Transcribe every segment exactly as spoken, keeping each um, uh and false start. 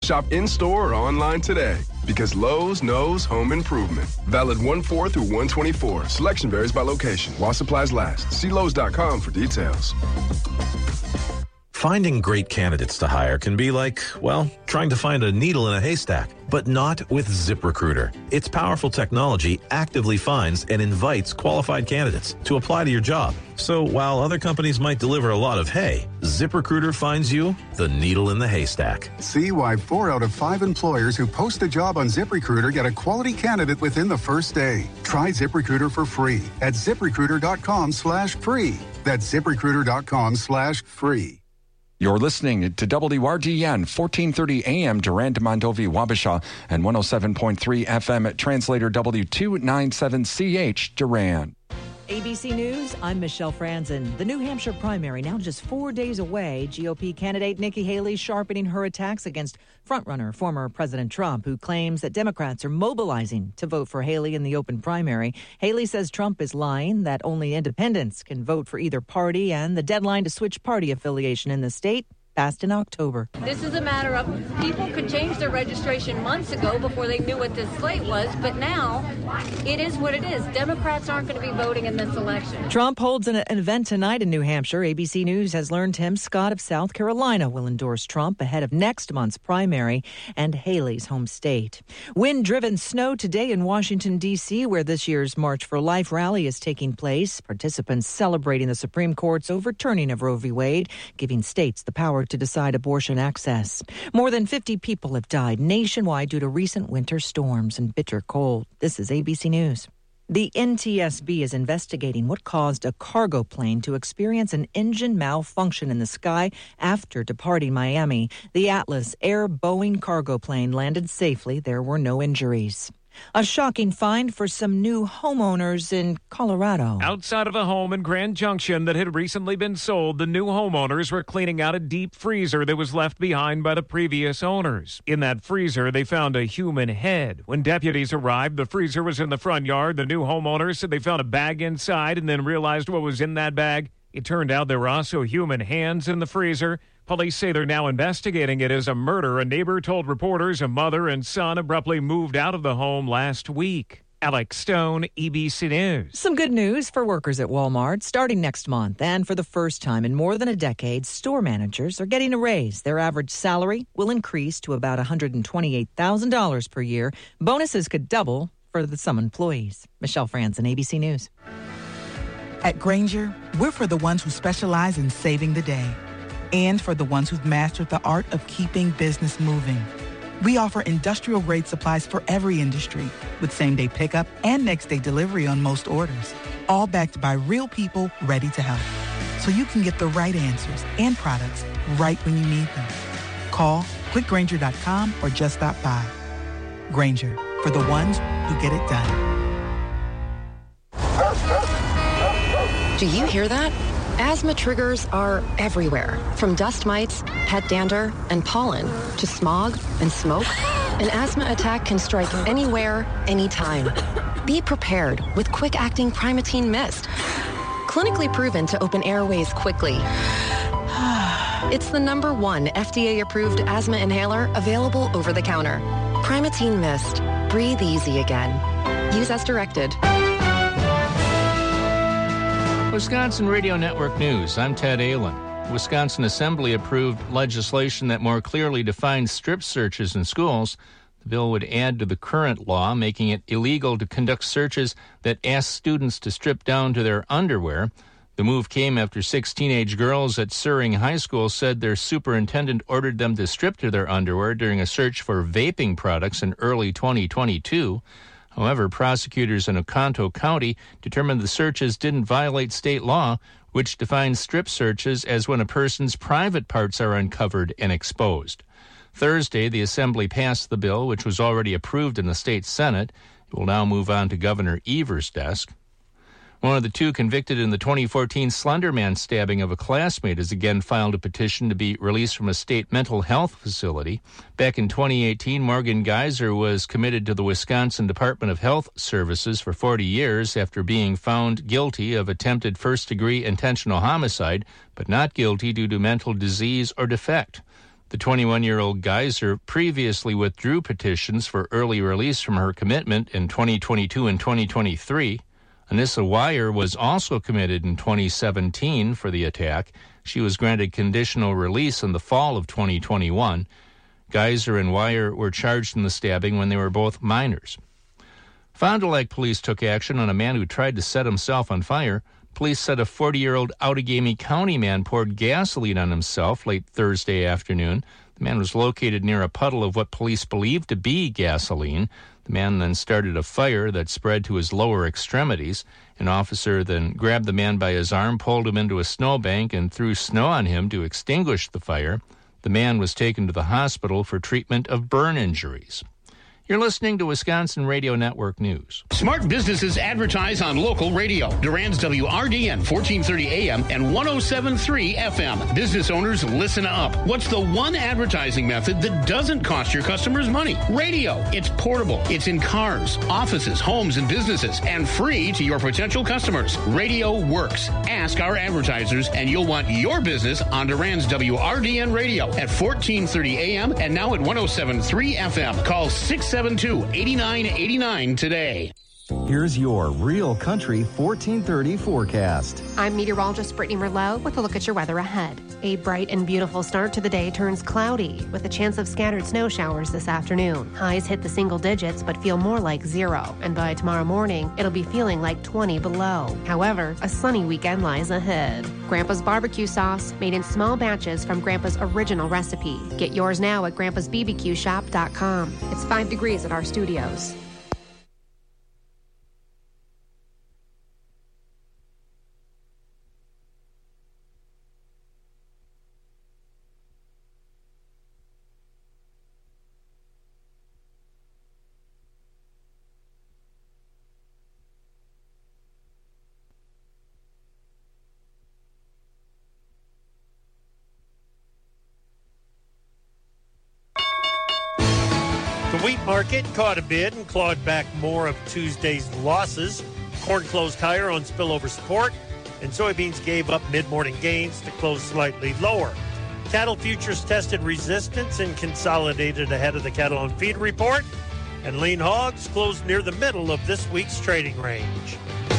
Shop in-store or online today. Because Lowe's knows home improvement. Valid one four through one twenty-four. Selection varies by location. While supplies last. See Lowe's dot com for details. Finding great candidates to hire can be like, well, trying to find a needle in a haystack, but not with ZipRecruiter. Its powerful technology actively finds and invites qualified candidates to apply to your job. So while other companies might deliver a lot of hay, ZipRecruiter finds you the needle in the haystack. See why four out of five employers who post a job on ZipRecruiter get a quality candidate within the first day. Try ZipRecruiter for free at ZipRecruiter.com slash free. That's ZipRecruiter.com slash free. You're listening to W R G N, fourteen thirty A M, Durand, Mondovi, Wabasha, and one oh seven point three F M at Translator W two ninety-seven C H, Durand. A B C News, I'm Michelle Franzen. The New Hampshire primary now just four days away. G O P candidate Nikki Haley sharpening her attacks against frontrunner former President Trump, who claims that Democrats are mobilizing to vote for Haley in the open primary. Haley says Trump is lying, that only independents can vote for either party, and the deadline to switch party affiliation in the state passed in October. This is a matter of people could change their registration months ago before they knew what this slate was, but now it is what it is. Democrats aren't going to be voting in this election. Trump holds an, an event tonight in New Hampshire. A B C News has learned Tim Scott of South Carolina will endorse Trump ahead of next month's primary and Haley's home state. Wind-driven snow today in Washington, D C, where this year's March for Life rally is taking place. Participants celebrating the Supreme Court's overturning of Roe v. Wade, giving states the power to decide abortion access. More than fifty people have died nationwide due to recent winter storms and bitter cold. This is A B C News. The N T S B is investigating what caused a cargo plane to experience an engine malfunction in the sky after departing Miami. The Atlas Air Boeing cargo plane landed safely. There were no injuries. A shocking find for some new homeowners in Colorado. Outside of a home in Grand Junction that had recently been sold, the new homeowners were cleaning out a deep freezer that was left behind by the previous owners. In that freezer, they found a human head. When deputies arrived, the freezer was in the front yard. The new homeowners said they found a bag inside and then realized what was in that bag. It turned out there were also human hands in the freezer. Police say they're now investigating it as a murder. A neighbor told reporters a mother and son abruptly moved out of the home last week. Alex Stone, A B C News. Some good news for workers at Walmart. Starting next month, and for the first time in more than a decade, store managers are getting a raise. Their average salary will increase to about one hundred twenty-eight thousand dollars per year. Bonuses could double for the, some employees. Michelle Franzen, A B C News. At Grainger, we're for the ones who specialize in saving the day, and for the ones who've mastered the art of keeping business moving. We offer industrial-grade supplies for every industry, with same-day pickup and next-day delivery on most orders, all backed by real people ready to help. So you can get the right answers and products right when you need them. Call click grainger dot com or just stop by. Grainger, for the ones who get it done. Do you hear that? Asthma triggers are everywhere, from dust mites, pet dander, and pollen, to smog and smoke. An asthma attack can strike anywhere, anytime. Be prepared with quick-acting Primatene Mist. Clinically proven to open airways quickly. It's the number one F D A-approved asthma inhaler available over the counter. Primatene Mist. Breathe easy again. Use as directed. Wisconsin Radio Network News. I'm Ted Ahlin. The Wisconsin Assembly approved legislation that more clearly defines strip searches in schools. The bill would add to the current law, making it illegal to conduct searches that ask students to strip down to their underwear. The move came after six teenage girls at Suring High School said their superintendent ordered them to strip to their underwear during a search for vaping products in early twenty twenty-two. However, prosecutors in Oconto County determined the searches didn't violate state law, which defines strip searches as when a person's private parts are uncovered and exposed. Thursday, the Assembly passed the bill, which was already approved in the state Senate. It will now move on to Governor Evers' desk. One of the two convicted in the twenty fourteen Slender Man stabbing of a classmate has again filed a petition to be released from a state mental health facility. Back in twenty eighteen, Morgan Geyser was committed to the Wisconsin Department of Health Services for forty years after being found guilty of attempted first-degree intentional homicide, but not guilty due to mental disease or defect. The twenty-one-year-old Geyser previously withdrew petitions for early release from her commitment in twenty twenty-two and twenty twenty-three. Anissa Weier was also committed in twenty seventeen for the attack. She was granted conditional release in the fall of twenty twenty-one. Geyser and Weier were charged in the stabbing when they were both minors. Fond du Lac police took action on a man who tried to set himself on fire. Police said a forty-year-old Outagamie County man poured gasoline on himself late Thursday afternoon. The man was located near a puddle of what police believed to be gasoline. The man then started a fire that spread to his lower extremities. An officer then grabbed the man by his arm, pulled him into a snowbank, and threw snow on him to extinguish the fire. The man was taken to the hospital for treatment of burn injuries. You're listening to Wisconsin Radio Network News. Smart businesses advertise on local radio. Durand's W R D N fourteen thirty A M and one oh seven point three F M. Business owners, listen up. What's the one advertising method that doesn't cost your customers money? Radio. It's portable. It's in cars, offices, homes, and businesses, and free to your potential customers. Radio works. Ask our advertisers, and you'll want your business on Durand's W R D N Radio at fourteen thirty A M and now at one oh seven point three F M. Call six seven two, eight nine eight nine today. Here's your Real Country fourteen thirty forecast. I'm meteorologist Brittany Merlot with a look at your weather ahead. A bright and beautiful start to the day turns cloudy with a chance of scattered snow showers this afternoon. Highs hit the single digits but feel more like zero, and by tomorrow morning, it'll be feeling like twenty below. However, a sunny weekend lies ahead. Grandpa's barbecue sauce, made in small batches from Grandpa's original recipe. Get yours now at grandpas b b q shop dot com. It's five degrees at our studios. Wheat market caught a bid and clawed back more of Tuesday's losses. Corn closed higher on spillover support, and soybeans gave up mid-morning gains to close slightly lower. Cattle futures tested resistance and consolidated ahead of the cattle on feed report, and lean hogs closed near the middle of this week's trading range.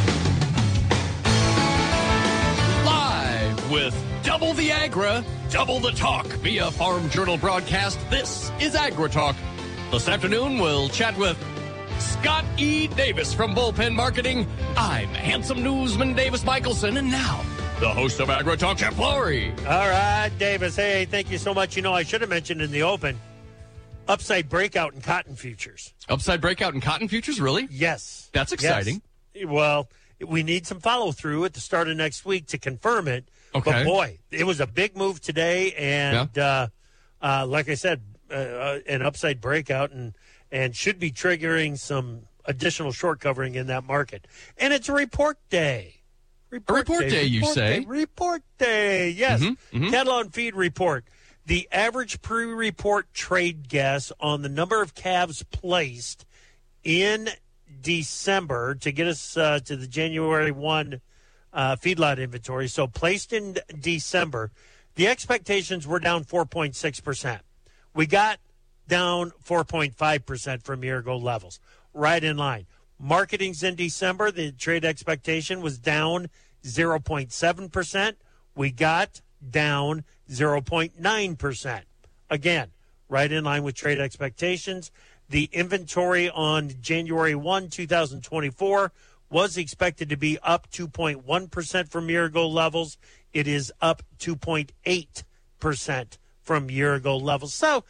Live with Double the Agra, Double the Talk via Farm Journal broadcast, this is Agri Talk. This afternoon, we'll chat with Scott E. Davis from Bullpen Marketing. I'm handsome newsman Davis Michelson, and now, the host of Agri Talk, Jeff Lowry. All right, Davis. Hey, thank you so much. You know, I should have mentioned in the open, upside breakout in cotton futures. Upside breakout in cotton futures, really? Yes. That's exciting. Yes. Well, we need some follow-through at the start of next week to confirm it. Okay. But, boy, it was a big move today, and yeah. uh, uh, like I said, Uh, an upside breakout and and should be triggering some additional short covering in that market. And it's a report day. Report, a report day, day you report say? Day, report day, yes. Mm-hmm, mm-hmm. Cattle on feed report. The average pre-report trade guess on the number of calves placed in December to get us uh, to the January first uh, feedlot inventory. So placed in December, the expectations were down four point six percent. We got down four point five percent from year-ago levels, right in line. Marketings in December, the trade expectation was down zero point seven percent. We got down zero point nine percent. Again, right in line with trade expectations. The inventory on January first, twenty twenty-four was expected to be up two point one percent from year-ago levels. It is up two point eight percent. From year-ago levels. So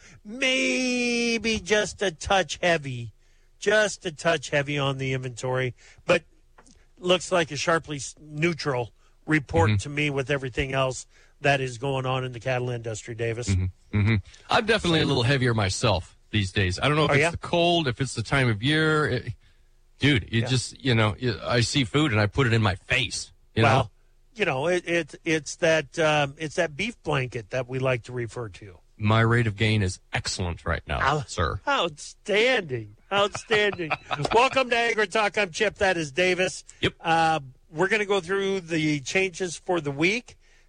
maybe just a touch heavy, just a touch heavy on the inventory, but looks like a sharply neutral report mm-hmm. to me with everything else that is going on in the cattle industry, Davis. Mm-hmm. Mm-hmm. I'm definitely a little heavier myself these days. I don't know if oh, it's yeah? the cold, if it's the time of year. It, dude, it yeah. just, you know, I see food and I put it in my face. You well, know? You know, it, it it's that um, it's that beef blanket that we like to refer to. My rate of gain is excellent right now, Out, sir. Outstanding, outstanding. Welcome to Agri Talk. I'm Chip. That is Davis. Yep. Uh, we're going to go through the changes for the week.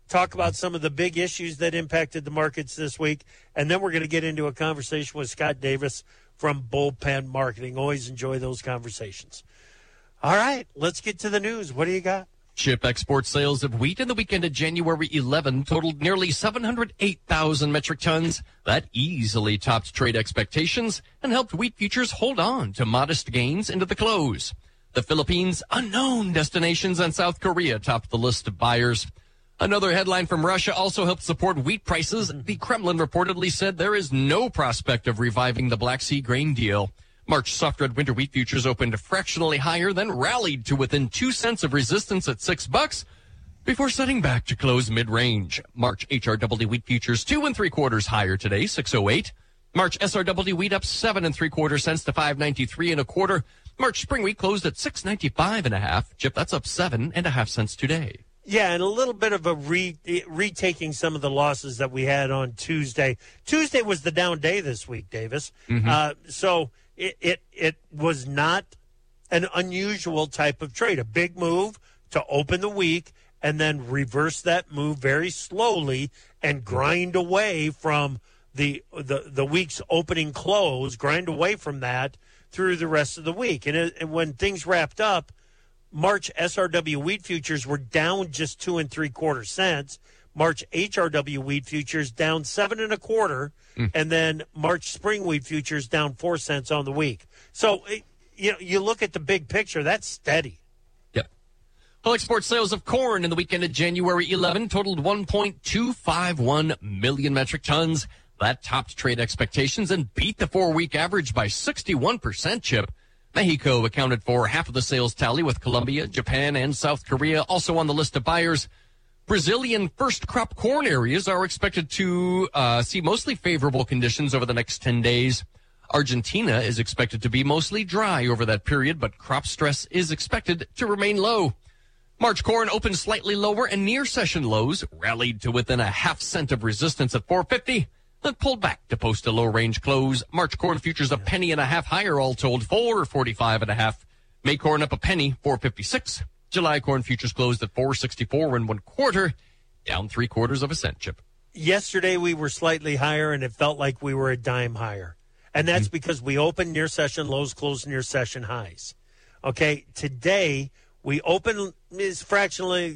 talk about some of the big issues that impacted the markets this week, and then we're going to get into a conversation with Scott Davis from Bullpen Marketing. Always enjoy those conversations. All right, let's get to the news. What do you got? Chip export sales of wheat in the weekend of January eleventh totaled nearly seven hundred eight thousand metric tons. That easily topped trade expectations and helped wheat futures hold on to modest gains into the close. The Philippines, unknown destinations, and South Korea topped the list of buyers. Another headline from Russia also helped support wheat prices. The Kremlin reportedly said there is no prospect of reviving the Black Sea grain deal. March soft red winter wheat futures opened fractionally higher, then rallied to within two cents of resistance at six bucks before setting back to close mid-range. March H R W wheat futures two and three quarters higher today, six oh eight. March S R W wheat up seven and three quarter cents to five ninety-three and a quarter. March spring wheat closed at six ninety-five and a half. Chip, that's up seven and a half cents today. Yeah, and a little bit of a re, retaking some of the losses that we had on Tuesday. Tuesday was the down day this week, Davis. Mm-hmm. Uh, so it, it it was not an unusual type of trade. A big move to open the week and then reverse that move very slowly and grind away from the the, the week's opening close, grind away from that through the rest of the week. And, it, and when things wrapped up, March S R W wheat futures were down just two and three quarter cents. March H R W wheat futures down seven and a quarter, mm. and then March spring wheat futures down four cents on the week. So it, you know, you look at the big picture, that's steady. Yep. Well, export sales of corn in the weekend of January eleventh totaled one point two five one million metric tons. That topped trade expectations and beat the four-week average by sixty-one percent, Chip. Mexico accounted for half of the sales tally, with Colombia, Japan, and South Korea also on the list of buyers. Brazilian first crop corn areas are expected to uh, see mostly favorable conditions over the next ten days. Argentina is expected to be mostly dry over that period, but crop stress is expected to remain low. March corn opened slightly lower and near session lows, rallied to within a half cent of resistance at four fifty. Then pulled back to post a low-range close. March corn futures a penny and a half higher, all told, four forty-five and a half. May corn up a penny, four fifty-six. July corn futures closed at four sixty-four and one quarter, down three quarters of a cent, Chip. Yesterday we were slightly higher, and it felt like we were a dime higher. And that's mm-hmm. because we opened near session lows, closed near session highs. Okay, today we open is fractionally,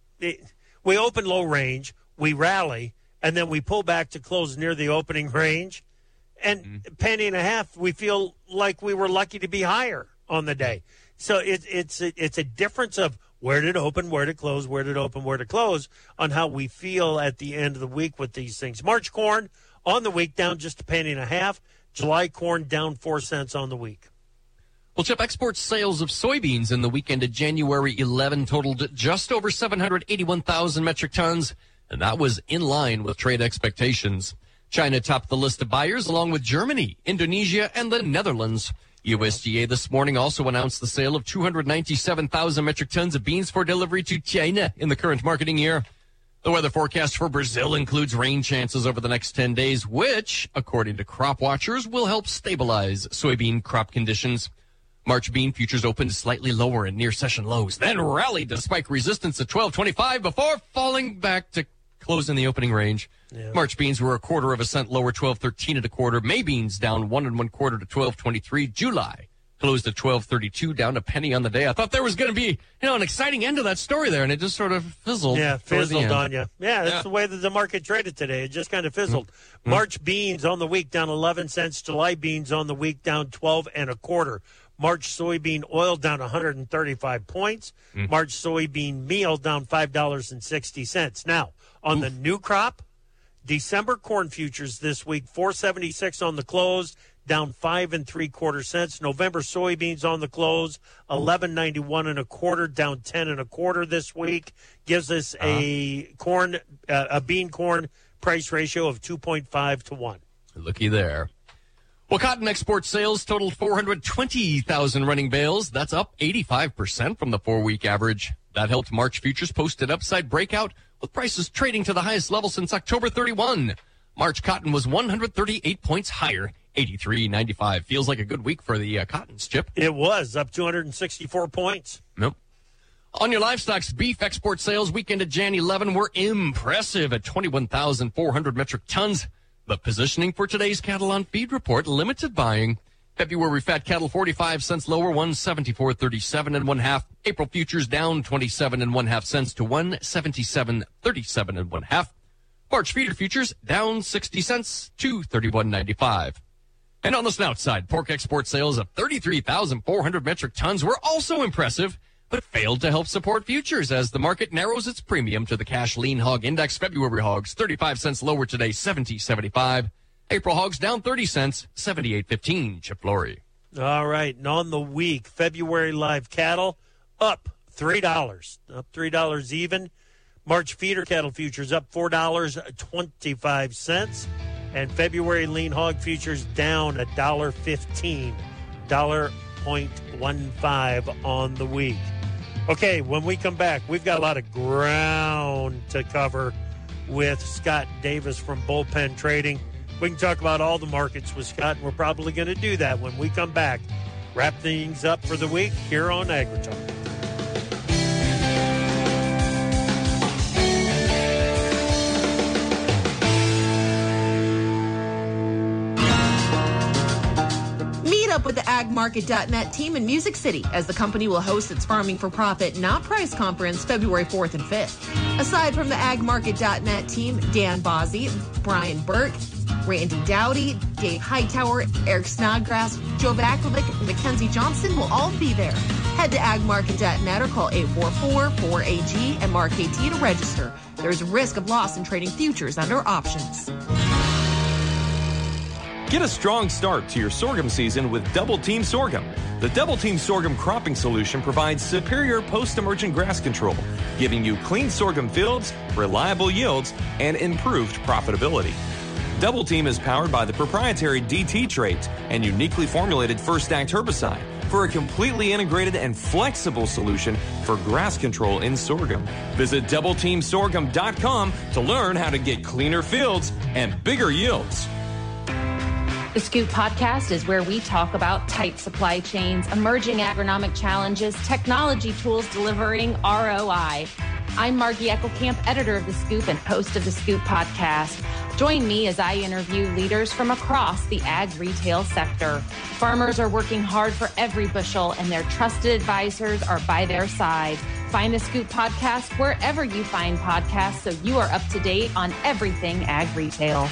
we open low range, we rally, and then we pull back to close near the opening range. And mm-hmm. penny and a half, we feel like we were lucky to be higher on the day. So it, it's a, it's a difference of where did it open, where did it close, where did it open, where did it close, on how we feel at the end of the week with these things. March corn on the week down just a penny and a half. July corn down four cents on the week. Well, Chip, export sales of soybeans in the weekend of January eleventh totaled just over seven hundred eighty-one thousand metric tons, and that was in line with trade expectations. China topped the list of buyers along with Germany, Indonesia, and the Netherlands. U S D A this morning also announced the sale of two hundred ninety-seven thousand metric tons of beans for delivery to China in the current marketing year. The weather forecast for Brazil includes rain chances over the next ten days, which, according to crop watchers, will help stabilize soybean crop conditions. March bean futures opened slightly lower in near session lows, then rallied to spike resistance at twelve twenty-five before falling back to close in the opening range. Yeah. March beans were a quarter of a cent lower, twelve thirteen and a quarter. May beans down one and one quarter to twelve twenty-three. July closed at twelve thirty-two, down a penny on the day. I thought there was going to be, you know, an exciting end to that story there, and it just sort of fizzled. Yeah, fizzled on you. Yeah, that's yeah. the way that the market traded today. It just kind of fizzled. Mm-hmm. March beans on the week down eleven cents. July beans on the week down twelve and a quarter. March soybean oil down one hundred thirty-five points. Mm. March soybean meal down five dollars and sixty cents. Now, on Oof. the new crop, December corn futures this week, four seventy-six on the close, down five and three quarter cents. November soybeans on the close, eleven ninety-one and a quarter, down ten and a quarter this week. Gives us uh-huh. a corn, uh, a bean corn price ratio of two point five to one. Looky there. Well, cotton export sales totaled four hundred twenty thousand running bales. That's up eighty-five percent from the four-week average. That helped March futures post an upside breakout, with prices trading to the highest level since October thirty-first. March cotton was one hundred thirty-eight points higher, eighty-three ninety-five. Feels like a good week for the uh, cottons, Chip. It was, up two hundred sixty-four points. Nope. On your livestock's beef export sales weekend at January eleventh were impressive at twenty-one thousand four hundred metric tons. But positioning for today's Cattle on Feed report, limited buying. February fat cattle forty-five cents lower, one seventy-four thirty-seven and one half. April futures down twenty-seven and one half cents to one seventy-seven thirty-seven and one half. March feeder futures down sixty cents to thirty-one ninety-five. And on the snout side, pork export sales of thirty-three thousand four hundred metric tons were also impressive, but failed to help support futures as the market narrows its premium to the cash lean hog index. February hogs thirty-five cents lower today, seventy seventy-five. April hogs down thirty cents, seventy-eight fifteen. Chip Flory. All right, and on the week, February live cattle up three dollars, up three dollars even. March feeder cattle futures up four dollars and twenty-five cents. And February lean hog futures down one dollar fifteen, one dollar fifteen on the week. Okay, when we come back, we've got a lot of ground to cover with Scott Davis from Bullpen Trading. We can talk about all the markets with Scott, and we're probably going to do that when we come back. Wrap things up for the week here on AgriTalk. Up with the ag market dot net team in Music City as the company will host its Farming for Profit Not Price Conference February fourth and fifth. Aside from the ag market dot net team, Dan Bozzi, Brian Burke, Randy Dowdy, Dave Hightower, Eric Snodgrass, Joe Vakovic, and Mackenzie Johnson will all be there. Head to ag market dot net or call eight four four, four A G and mark A T to register. There's a risk of loss in trading futures under options. Get a strong start to your sorghum season with Double Team Sorghum. The Double Team Sorghum cropping solution provides superior post-emergent grass control, giving you clean sorghum fields, reliable yields, and improved profitability. Double Team is powered by the proprietary D T traits and uniquely formulated First Act herbicide for a completely integrated and flexible solution for grass control in sorghum. Visit double team sorghum dot com to learn how to get cleaner fields and bigger yields. The Scoop Podcast is where we talk about tight supply chains, emerging agronomic challenges, technology tools delivering R O I. I'm Margie Eckelkamp, editor of The Scoop and host of The Scoop Podcast. Join me as I interview leaders from across the ag retail sector. Farmers are working hard for every bushel, and their trusted advisors are by their side. Find The Scoop Podcast wherever you find podcasts so you are up to date on everything ag retail.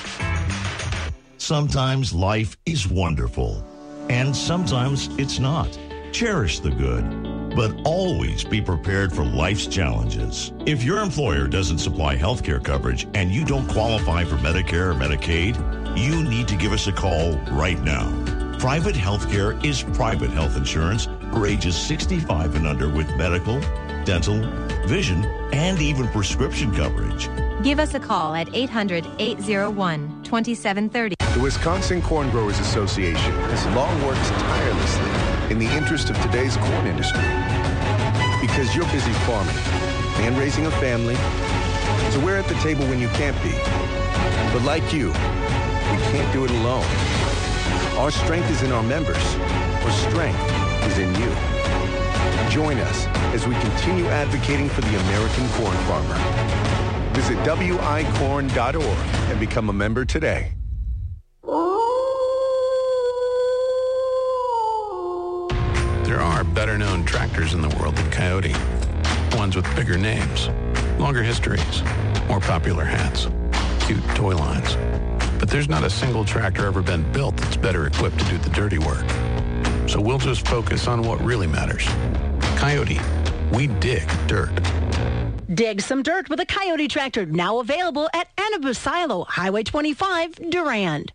Sometimes life is wonderful, and sometimes it's not. Cherish the good, but always be prepared for life's challenges. If your employer doesn't supply health care coverage and you don't qualify for Medicare or Medicaid, you need to give us a call right now. Private health care is private health insurance for ages sixty-five and under with medical, dental, vision, and even prescription coverage. Give us a call at eight hundred, eight oh one, two seven three oh. The Wisconsin Corn Growers Association has long worked tirelessly in the interest of today's corn industry. Because you're busy farming and raising a family, so we're at the table when you can't be. But like you, we can't do it alone. Our strength is in our members. Our strength is in you. Join us as we continue advocating for the American corn farmer. Visit W I corn dot org and become a member today. There are better-known tractors in the world than Coyote. Ones with bigger names, longer histories, more popular hats, cute toy lines. But there's not a single tractor ever been built that's better equipped to do the dirty work. So we'll just focus on what really matters. Coyote, we dig dirt. Dig some dirt with a Coyote tractor, now available at Anabu Silo, Highway twenty-five, Durand.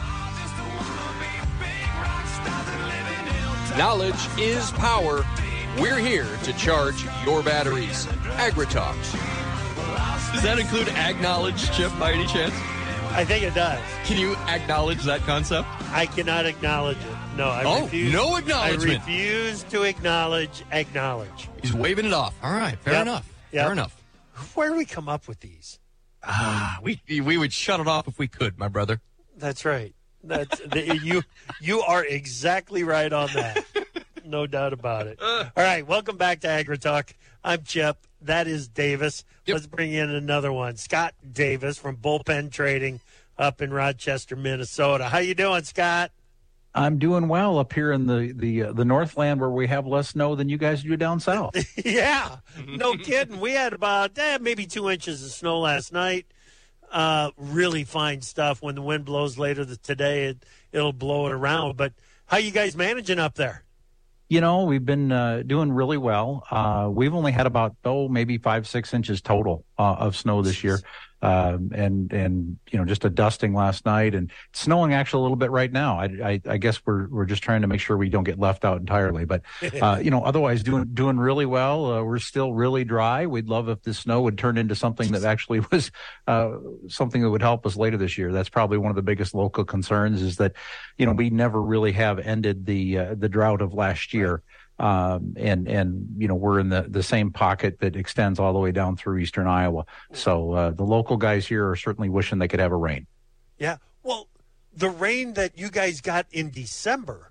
Knowledge is power. We're here to charge your batteries. AgriTalk. Does that include ag knowledge, Chip, by any chance? I think it does. Can you acknowledge that concept? I cannot acknowledge it. No, I oh, refuse. no acknowledgement. I refuse to acknowledge acknowledge. He's waving it off. All right, fair yep. enough. Yep. Fair enough. Where do we come up with these? Ah, we we would shut it off if we could, my brother. That's right. That's the, you. You are exactly right on that. No doubt about it. All right, welcome back to AgriTalk. I'm Chip. That is Davis. Yep. Let's bring in another one. Scott Davis from Bullpen Trading up in Rochester, Minnesota. How you doing, Scott? I'm doing well up here in the the uh, the Northland, where we have less snow than you guys do down south. Yeah, no kidding. We had about eh, maybe two inches of snow last night. Uh, really fine stuff. When the wind blows later today, it, it'll blow it around. But how you guys managing up there? You know, we've been uh, doing really well. Uh, we've only had about, oh, maybe five, six inches total uh, of snow this year. Um, and, and, you know, just a dusting last night, and it's snowing actually a little bit right now. I, I, I guess we're, we're just trying to make sure we don't get left out entirely, but, uh, you know, otherwise doing, doing really well. Uh, we're still really dry. We'd love if the snow would turn into something that actually was, uh, something that would help us later this year. That's probably one of the biggest local concerns, is that, you know, we never really have ended the, uh, the drought of last year. Um, and, and, you know, we're in the, the same pocket that extends all the way down through eastern Iowa. So, uh, the local guys here are certainly wishing they could have a rain. Yeah. Well, the rain that you guys got in December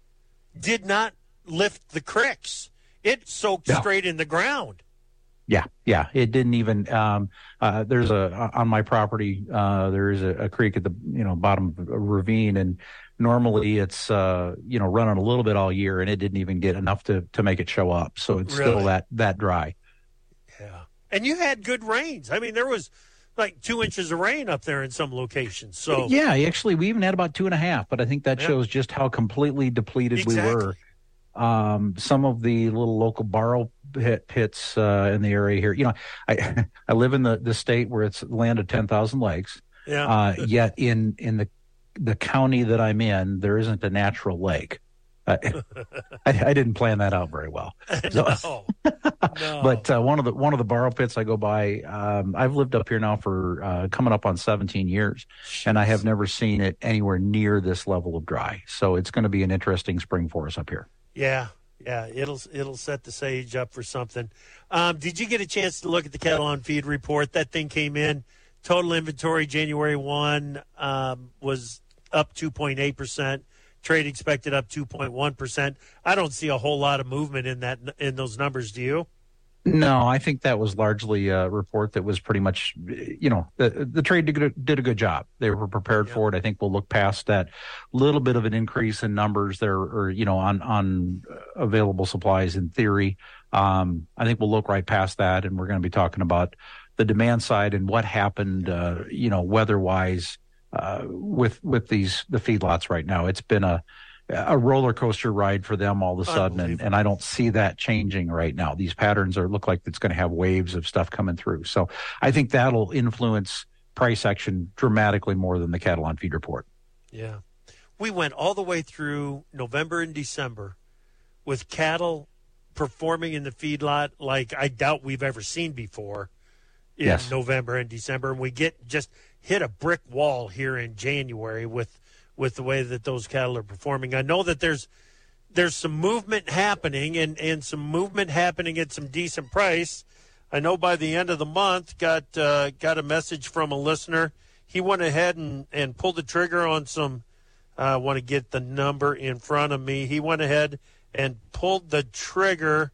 did not lift the cricks. It soaked No. straight in the ground. Yeah. Yeah. It didn't even, um, uh, there's a, on my property, uh, there is a, a creek at the, you know, bottom of a ravine, and normally it's, uh, you know, running a little bit all year, and it didn't even get enough to, to make it show up. So it's Really? still that, that dry. Yeah. And you had good rains. I mean, there was like two inches of rain up there in some locations. So Yeah, actually, we even had about two and a half, but I think that Yeah. shows just how completely depleted Exactly. we were. Um, some of the little local borrow pit, pits uh, in the area here, you know, I I live in the, the state where it's land of ten thousand lakes. Yeah. Uh, yet in in the the county that I'm in, there isn't a natural lake. I, I, I didn't plan that out very well. So, no. no. But uh, one of the one of the borrow pits I go by, um, I've lived up here now for uh, coming up on seventeen years, and I have never seen it anywhere near this level of dry. So it's going to be an interesting spring for us up here. Yeah, yeah, it'll it'll set the sage up for something. Um, did you get a chance to look at the cattle on feed report? That thing came in. Total inventory January first um, was up two point eight percent. Trade expected up two point one percent. I don't see a whole lot of movement in that in those numbers. Do you? No, I think that was largely a report that was pretty much, you know, the, the trade did, a- did a good job. They were prepared for it. I think we'll look past that little bit of an increase in numbers there, or, you know, on, on available supplies in theory. Um, I think we'll look right past that, and we're going to be talking about the demand side and what happened, uh, you know, weather-wise uh, with with these the feedlots right now. It's been a a roller coaster ride for them all of a sudden, and, and I don't see that changing right now. These patterns are look like it's going to have waves of stuff coming through. So I think that'll influence price action dramatically more than the cattle on feed report. Yeah. We went all the way through November and December with cattle performing in the feedlot like I doubt we've ever seen before in Yes. November and December. And we get just hit a brick wall here in January with with the way that those cattle are performing. I know that there's there's some movement happening and, and some movement happening at some decent price. I know by the end of the month, got uh, got a message from a listener. He went ahead and, and pulled the trigger on some, uh, I want to get the number in front of me. He went ahead and pulled the trigger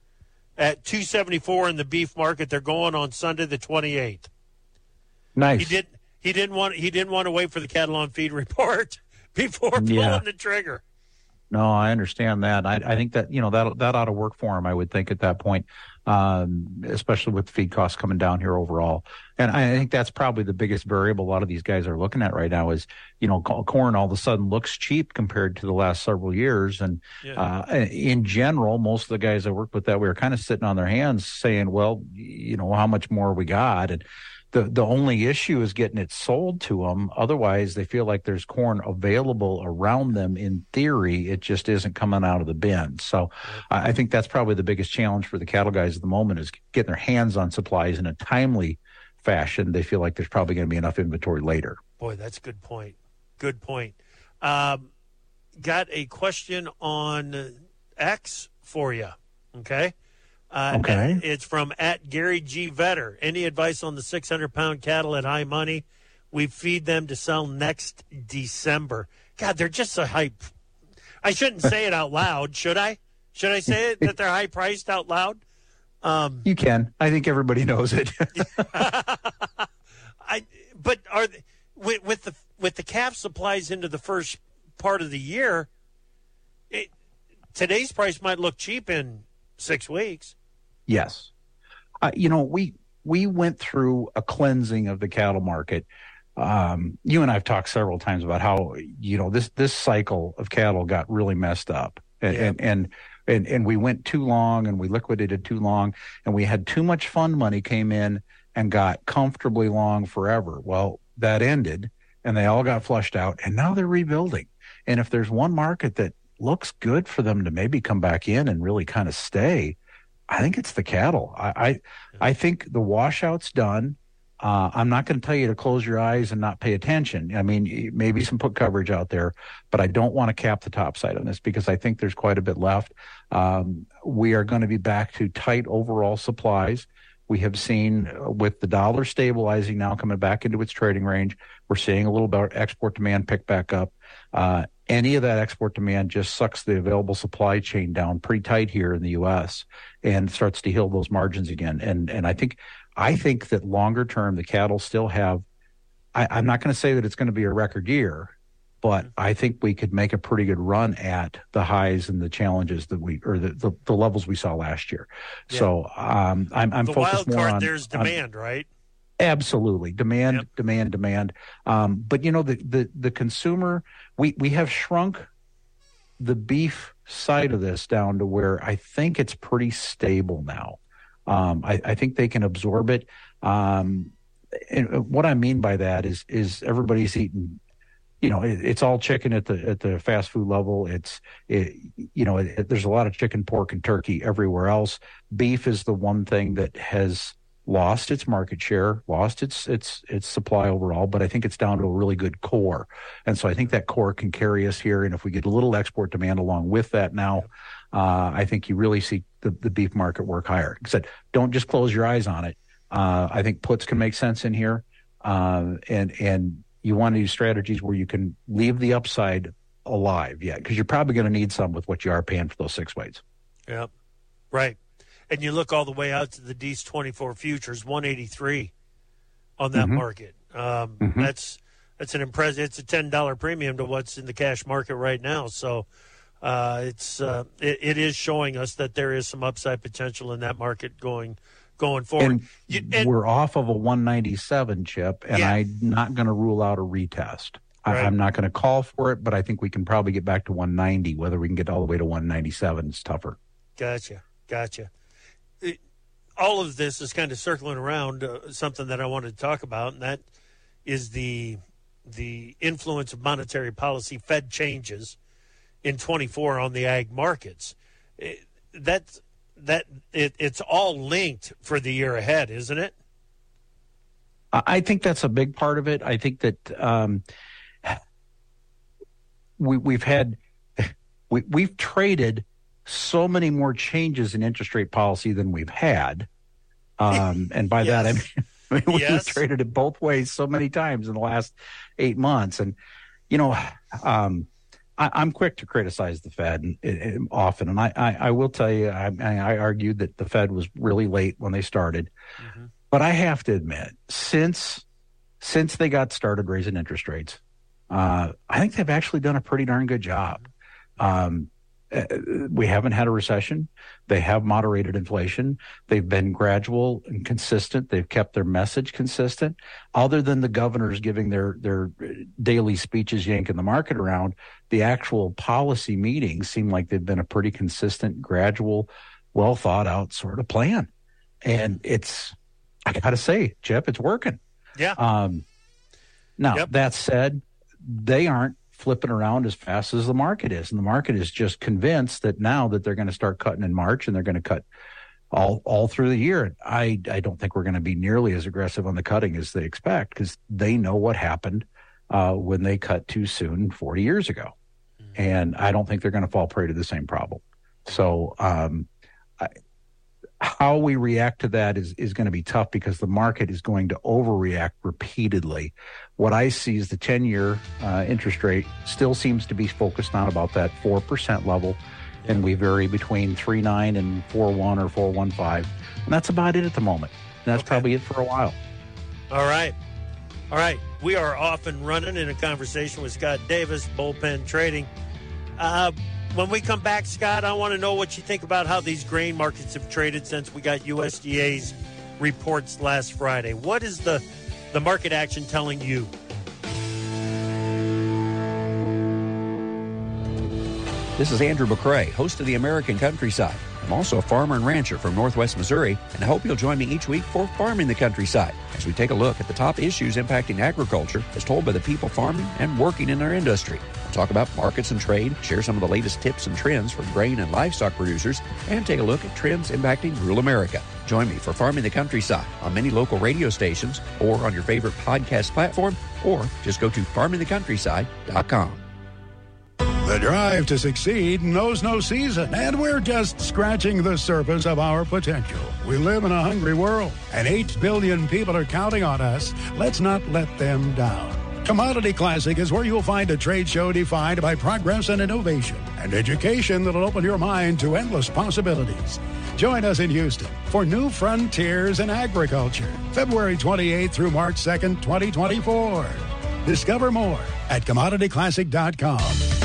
at two seventy-four in the beef market. They're going on Sunday the twenty-eighth. Nice. He did. He didn't want. He didn't want to wait for the cattle on feed report before pulling Yeah. the trigger. No, I understand that. I, I think that, you know, that that ought to work for him, I would think, at that point, um, especially with feed costs coming down here overall. And I think that's probably the biggest variable a lot of these guys are looking at right now is, you know, co- corn all of a sudden looks cheap compared to the last several years. And Yeah. uh, in general, most of the guys I work with that way are kind of sitting on their hands saying, well, you know, how much more we got? And The the only issue is getting it sold to them. Otherwise, they feel like there's corn available around them. In theory, it just isn't coming out of the bin. So I I think that's probably the biggest challenge for the cattle guys at the moment is getting their hands on supplies in a timely fashion. They feel like there's probably going to be enough inventory later. Boy, that's a good point. Good point. Um, got a question on X for you. Okay. Uh, Okay. It's from at Gary G. Vetter. Any advice on the six hundred pound cattle at high money? We feed them to sell next December. God, they're just so hype. I shouldn't say it out loud, should I? Should I say it that they're high priced out loud? Um, you can. I think everybody knows it. I but are they, with, with the with the calf supplies into the first part of the year, it, today's price might look cheap in six weeks. Yes, uh, you know we we went through a cleansing of the cattle market. Um, you and I have talked several times about how you know this this cycle of cattle got really messed up, and Yeah. and, and and and we went too long, and we liquidated too long, and we had too much fund money came in and got comfortably long forever. Well, that ended, and they all got flushed out, and now they're rebuilding. And if there's one market that looks good for them to maybe come back in and really kind of stay, I think it's the cattle. I I, I think the washout's done. Uh, I'm not going to tell you to close your eyes and not pay attention. I mean, maybe some put coverage out there, but I don't want to cap the top side on this because I think there's quite a bit left. Um, we are going to be back to tight overall supplies. We have seen uh, with the dollar stabilizing now, coming back into its trading range, we're seeing a little bit of export demand pick back up. Uh, any of that export demand just sucks the available supply chain down pretty tight here in the U S and starts to heal those margins again. And and I think I think that longer term, the cattle still have, I, I'm not going to say that it's going to be a record year, but I think we could make a pretty good run at the highs and the challenges that we, or the, the, the levels we saw last year. Yeah. So um, I'm, I'm the focused wild more card on there's demand, on, right? Absolutely. Demand, Yep. demand, demand. Um, but you know, the, the, the consumer, we, we have shrunk the beef side of this down to where I think it's pretty stable now. Um, I, I think they can absorb it. Um, and what I mean by that is, is everybody's eating, you know, it, it's all chicken at the, at the fast food level. It's, it, you know, it, it, there's a lot of chicken, pork, and turkey everywhere else. Beef is the one thing that has lost its market share, lost its, its, its supply overall, but I think it's down to a really good core. And so I think that core can carry us here. And if we get a little export demand along with that now, uh, I think you really see the, the beef market work higher. Like I said, don't just close your eyes on it. Uh, I think puts can make sense in here. Uh, and, and you want to use strategies where you can leave the upside alive yet, because you're probably going to need some with what you are paying for those six weights. Yeah, right. And you look all the way out to the D E S twenty-four futures, one eighty-three on that Mhm. market. Um, Mhm. That's that's an impressive. It's a ten dollar premium to what's in the cash market right now. So uh, it's uh, it, it is showing us that there is some upside potential in that market going going forward. And, You- and- we're off of a one ninety-seven chip, and Yeah. I'm not going to rule out a retest. I, Right. I'm not going to call for it, but I think we can probably get back to one ninety. Whether we can get all the way to one ninety-seven is tougher. Gotcha, gotcha. It, all of this is kind of circling around uh, something that I wanted to talk about, and that is the the influence of monetary policy, Fed changes in twenty-four on the ag markets. It, that that it, it's all linked for the year ahead, isn't it? I I think that's a big part of it. I think that um, we, we've had we, we've traded so many more changes in interest rate policy than we've had, um, and by that I mean, I mean we've Yes. traded it both ways so many times in the last eight months. And you know, um, I, I'm quick to criticize the Fed and, and often, and I, I, I will tell you, I, I argued that the Fed was really late when they started. But I have to admit, since since they got started raising interest rates, uh, I think they've actually done a pretty darn good job. Um, uh, we haven't had a recession. They have moderated inflation. They've been gradual and consistent. They've kept their message consistent. Other than the governors giving their their daily speeches yanking the market around, the actual policy meetings seem like they've been a pretty consistent, gradual, well thought out sort of plan. And it's, I got to say, Jeff, it's working. Yeah. Um, now, Yep. that said, they aren't flipping around as fast as the market is. And the market is just convinced that now that they're going to start cutting in March and they're going to cut all all through the year. I, I don't think we're going to be nearly as aggressive on the cutting as they expect, because they know what happened uh, when they cut too soon forty years ago. And I don't think they're going to fall prey to the same problem. So um, I, how we react to that is, is going to be tough, because the market is going to overreact repeatedly. What I see is the ten-year uh, interest rate still seems to be focused on about that four percent level. and we vary between three nine and four one or four one five. And that's about it at the moment. And that's okay. Probably it for a while. All right. All right. We are off and running in a conversation with Scott Davis, Bullpen Trading. Uh, when we come back, Scott, I want to know what you think about how these grain markets have traded since we got U S D A's reports last Friday. What is the, the market action telling you? This is Andrew McCrae, host of the American Countryside. I'm also a farmer and rancher from Northwest Missouri, and I hope you'll join me each week for Farming the Countryside as we take a look at the top issues impacting agriculture as told by the people farming and working in our industry. We'll talk about markets and trade, share some of the latest tips and trends from grain and livestock producers, and take a look at trends impacting rural America. Join me for Farming the Countryside on many local radio stations or on your favorite podcast platform, or just go to farming the countryside dot com. The drive to succeed knows no season, and we're just scratching the surface of our potential. We live in a hungry world, and eight billion people are counting on us. Let's not let them down. Commodity Classic is where you'll find a trade show defined by progress and innovation, and education that'll open your mind to endless possibilities. Join us in Houston for New Frontiers in Agriculture, February twenty-eighth through March second, twenty twenty-four. Discover more at commodity classic dot com.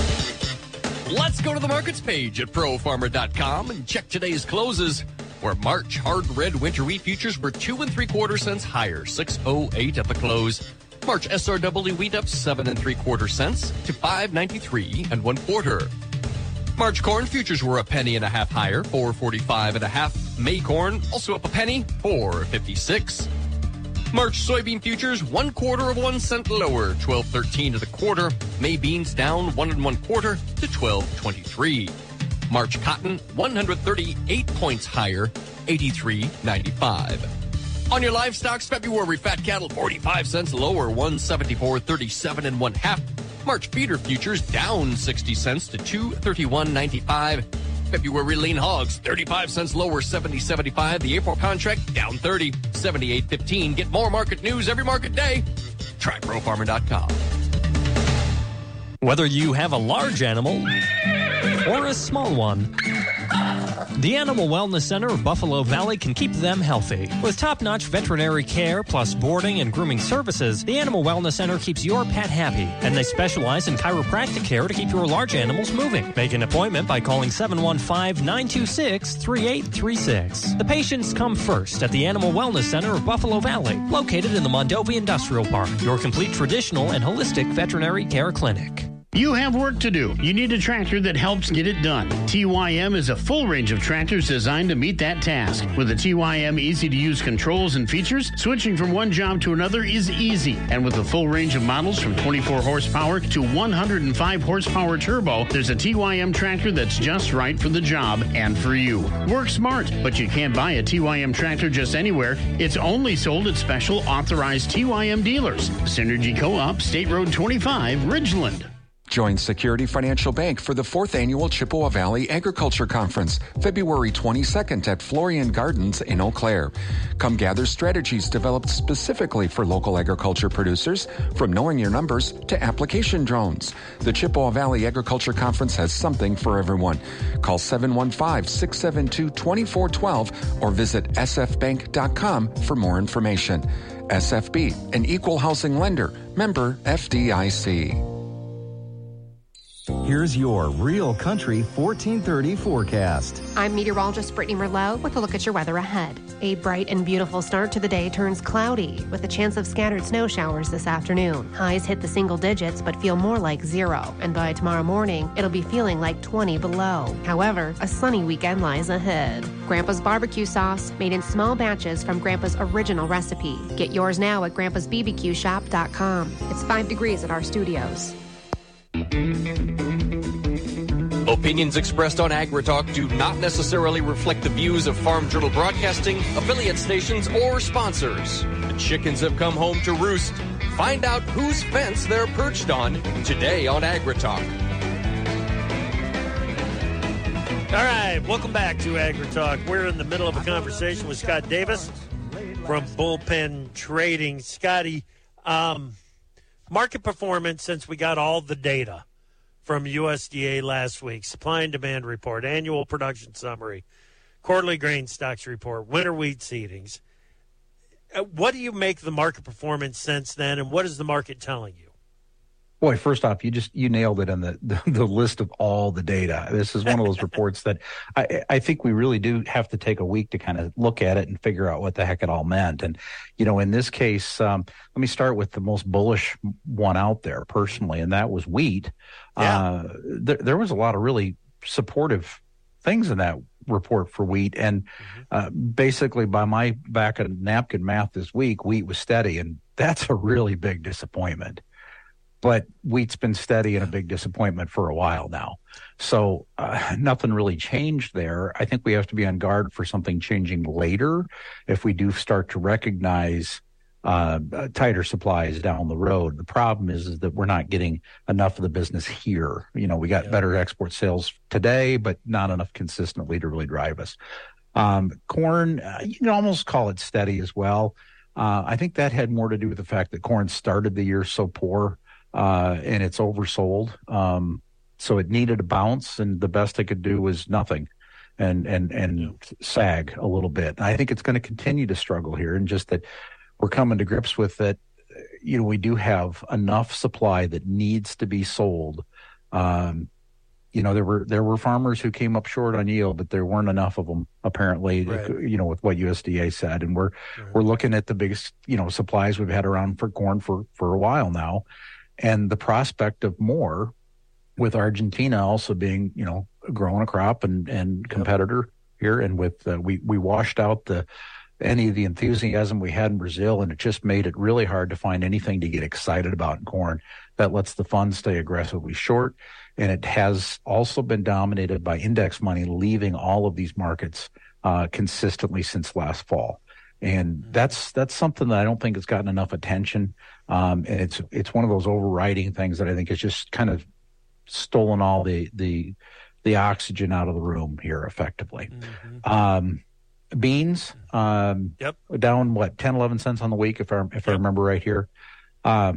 Let's go to the markets page at pro farmer dot com and check today's closes, where March hard red winter wheat futures were two and three quarter cents higher, six oh eight at the close. March S R W wheat up seven and three quarter cents to five ninety-three and one quarter. March corn futures were a penny and a half higher, four forty-five and a half. May corn also up a penny, four fifty-six. March soybean futures one quarter of one cent lower, twelve thirteen to the quarter. May beans down one and one quarter to twelve twenty-three. March cotton one hundred thirty-eight points higher, eighty-three ninety-five. On your livestock, February fat cattle forty-five cents lower, one seventy-four thirty-seven and one half. March feeder futures down sixty cents to two thirty-one ninety-five. February lean hogs thirty-five cents lower, seventy seventy-five. The April contract down thirty, seventy-eight fifteen. Get more market news every market day. Try pro farmer dot com. Whether you have a large animal or a small one, the Animal Wellness Center of Buffalo Valley can keep them healthy. With top-notch veterinary care plus boarding and grooming services, the Animal Wellness Center keeps your pet happy, and they specialize in chiropractic care to keep your large animals moving. Make an appointment by calling seven one five, nine two six, three eight three six. The patients come first at the Animal Wellness Center of Buffalo Valley, located in the Mondovi Industrial Park, your complete traditional and holistic veterinary care clinic. You have work to do. You need a tractor that helps get it done. T Y M is a full range of tractors designed to meet that task. With the T Y M easy-to-use controls and features, switching from one job to another is easy. And with a full range of models from twenty-four horsepower to one hundred five horsepower turbo, there's a T Y M tractor that's just right for the job and for you. Work smart, but you can't buy a T Y M tractor just anywhere. It's only sold at special authorized T Y M dealers. Synergy Co-op, State Road twenty-five, Ridgeland. Join Security Financial Bank for the fourth annual Chippewa Valley Agriculture Conference, February twenty-second at Florian Gardens in Eau Claire. Come gather strategies developed specifically for local agriculture producers, from knowing your numbers to application drones. The Chippewa Valley Agriculture Conference has something for everyone. Call seven one five, six seven two, two four one two or visit s f bank dot com for more information. S F B, an equal housing lender, member F D I C. Here's your Real Country fourteen thirty forecast. I'm meteorologist Brittany Merlot with a look at your weather ahead. A bright and beautiful start to the day turns cloudy with a chance of scattered snow showers this afternoon. Highs hit the single digits but feel more like zero, and by tomorrow morning, it'll be feeling like twenty below. However, a sunny weekend lies ahead. Grandpa's barbecue sauce, made in small batches from Grandpa's original recipe. Get yours now at grandpas b b q shop dot com. It's five degrees at our studios. Opinions expressed on AgriTalk do not necessarily reflect the views of Farm Journal Broadcasting, affiliate stations, or sponsors. The chickens have come home to roost. Find out whose fence they're perched on today on AgriTalk. All right, welcome back to AgriTalk. We're in the middle of a conversation with Scott Davis from Bullpen Trading. Scotty, um, market performance since we got all the data from U S D A last week. Supply and demand report, annual production summary, quarterly grain stocks report, winter wheat seedings. What do you make the market performance since then, and what is the market telling you? Boy, first off, you just you nailed it on the, the, the list of all the data. This is one of those reports that I, I think we really do have to take a week to kind of look at it and figure out what the heck it all meant. And, you know, in this case, um, let me start with the most bullish one out there personally, and that was wheat. Yeah. Uh, there, there was a lot of really supportive things in that report for wheat. And mm-hmm. uh, basically by my back of napkin math this week, wheat was steady. And that's a really big disappointment. But wheat's been steady and a big disappointment for a while now. So uh, nothing really changed there. I think we have to be on guard for something changing later if we do start to recognize uh, tighter supplies down the road. The problem is, is that we're not getting enough of the business here. You know, we got yeah. better export sales today, but not enough consistently to really drive us. Um, corn, uh, you can almost call it steady as well. Uh, I think that had more to do with the fact that corn started the year so poor. Uh, and it's oversold. Um, so it needed a bounce, and the best it could do was nothing and, and, and yeah. sag a little bit. And I think it's going to continue to struggle here, and just that we're coming to grips with that. You know, we do have enough supply that needs to be sold. Um, you know, there were, there were farmers who came up short on yield, but there weren't enough of them apparently, right. you know, with what U S D A said. And we're, right. we're looking at the biggest, you know, supplies we've had around for corn for, for a while now. And the prospect of more, with Argentina also being, you know, growing a crop and, and competitor yep. here. And with, uh, we, we washed out the, any of the enthusiasm we had in Brazil, and it just made it really hard to find anything to get excited about in corn. That lets the funds stay aggressively short. And it has also been dominated by index money leaving all of these markets, uh, consistently since last fall. And that's that's something that I don't think has gotten enough attention. Um, and it's it's one of those overriding things that I think has just kind of stolen all the the the oxygen out of the room here effectively. Mm-hmm. Um, beans, um, yep. down what ten, eleven cents on the week if I if yep. I remember right here. Um,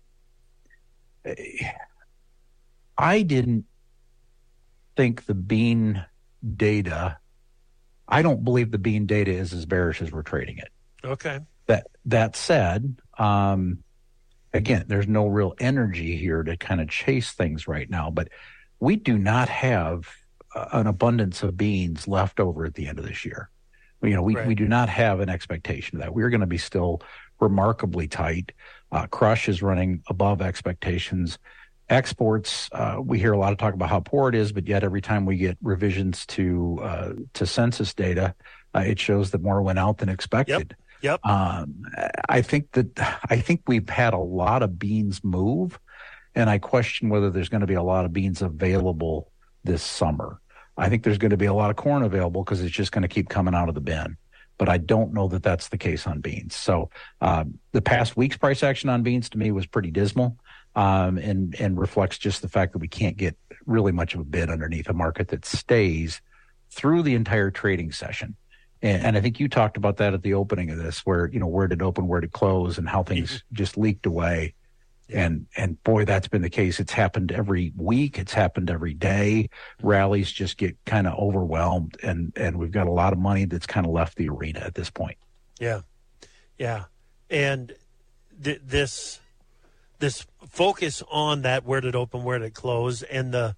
I didn't think the bean data. I don't believe the bean data is as bearish as we're trading it. Okay. That that said, um, again, there's no real energy here to kind of chase things right now. But we do not have uh, an abundance of beans left over at the end of this year. You know, we, right. we do not have an expectation of that. We're going to be still remarkably tight. Uh, crush is running above expectations. Exports, uh, we hear a lot of talk about how poor it is, but yet every time we get revisions to uh, to census data, uh, it shows that more went out than expected. Yep. Yep. Um, I think that I think we've had a lot of beans move, and I question whether there's going to be a lot of beans available this summer. I think there's going to be a lot of corn available because it's just going to keep coming out of the bin. But I don't know that that's the case on beans. So uh, the past week's price action on beans to me was pretty dismal. Um, and, and reflects just the fact that we can't get really much of a bid underneath a market that stays through the entire trading session. And, and I think you talked about that at the opening of this, where, you know, where did it open, where did it close, and how things just leaked away. Yeah. And, and boy, that's been the case. It's happened every week. It's happened every day. Rallies just get kind of overwhelmed, and, and we've got a lot of money that's kind of left the arena at this point. Yeah. Yeah. And th- this, this focus on that, where did it open, where did it close, and the,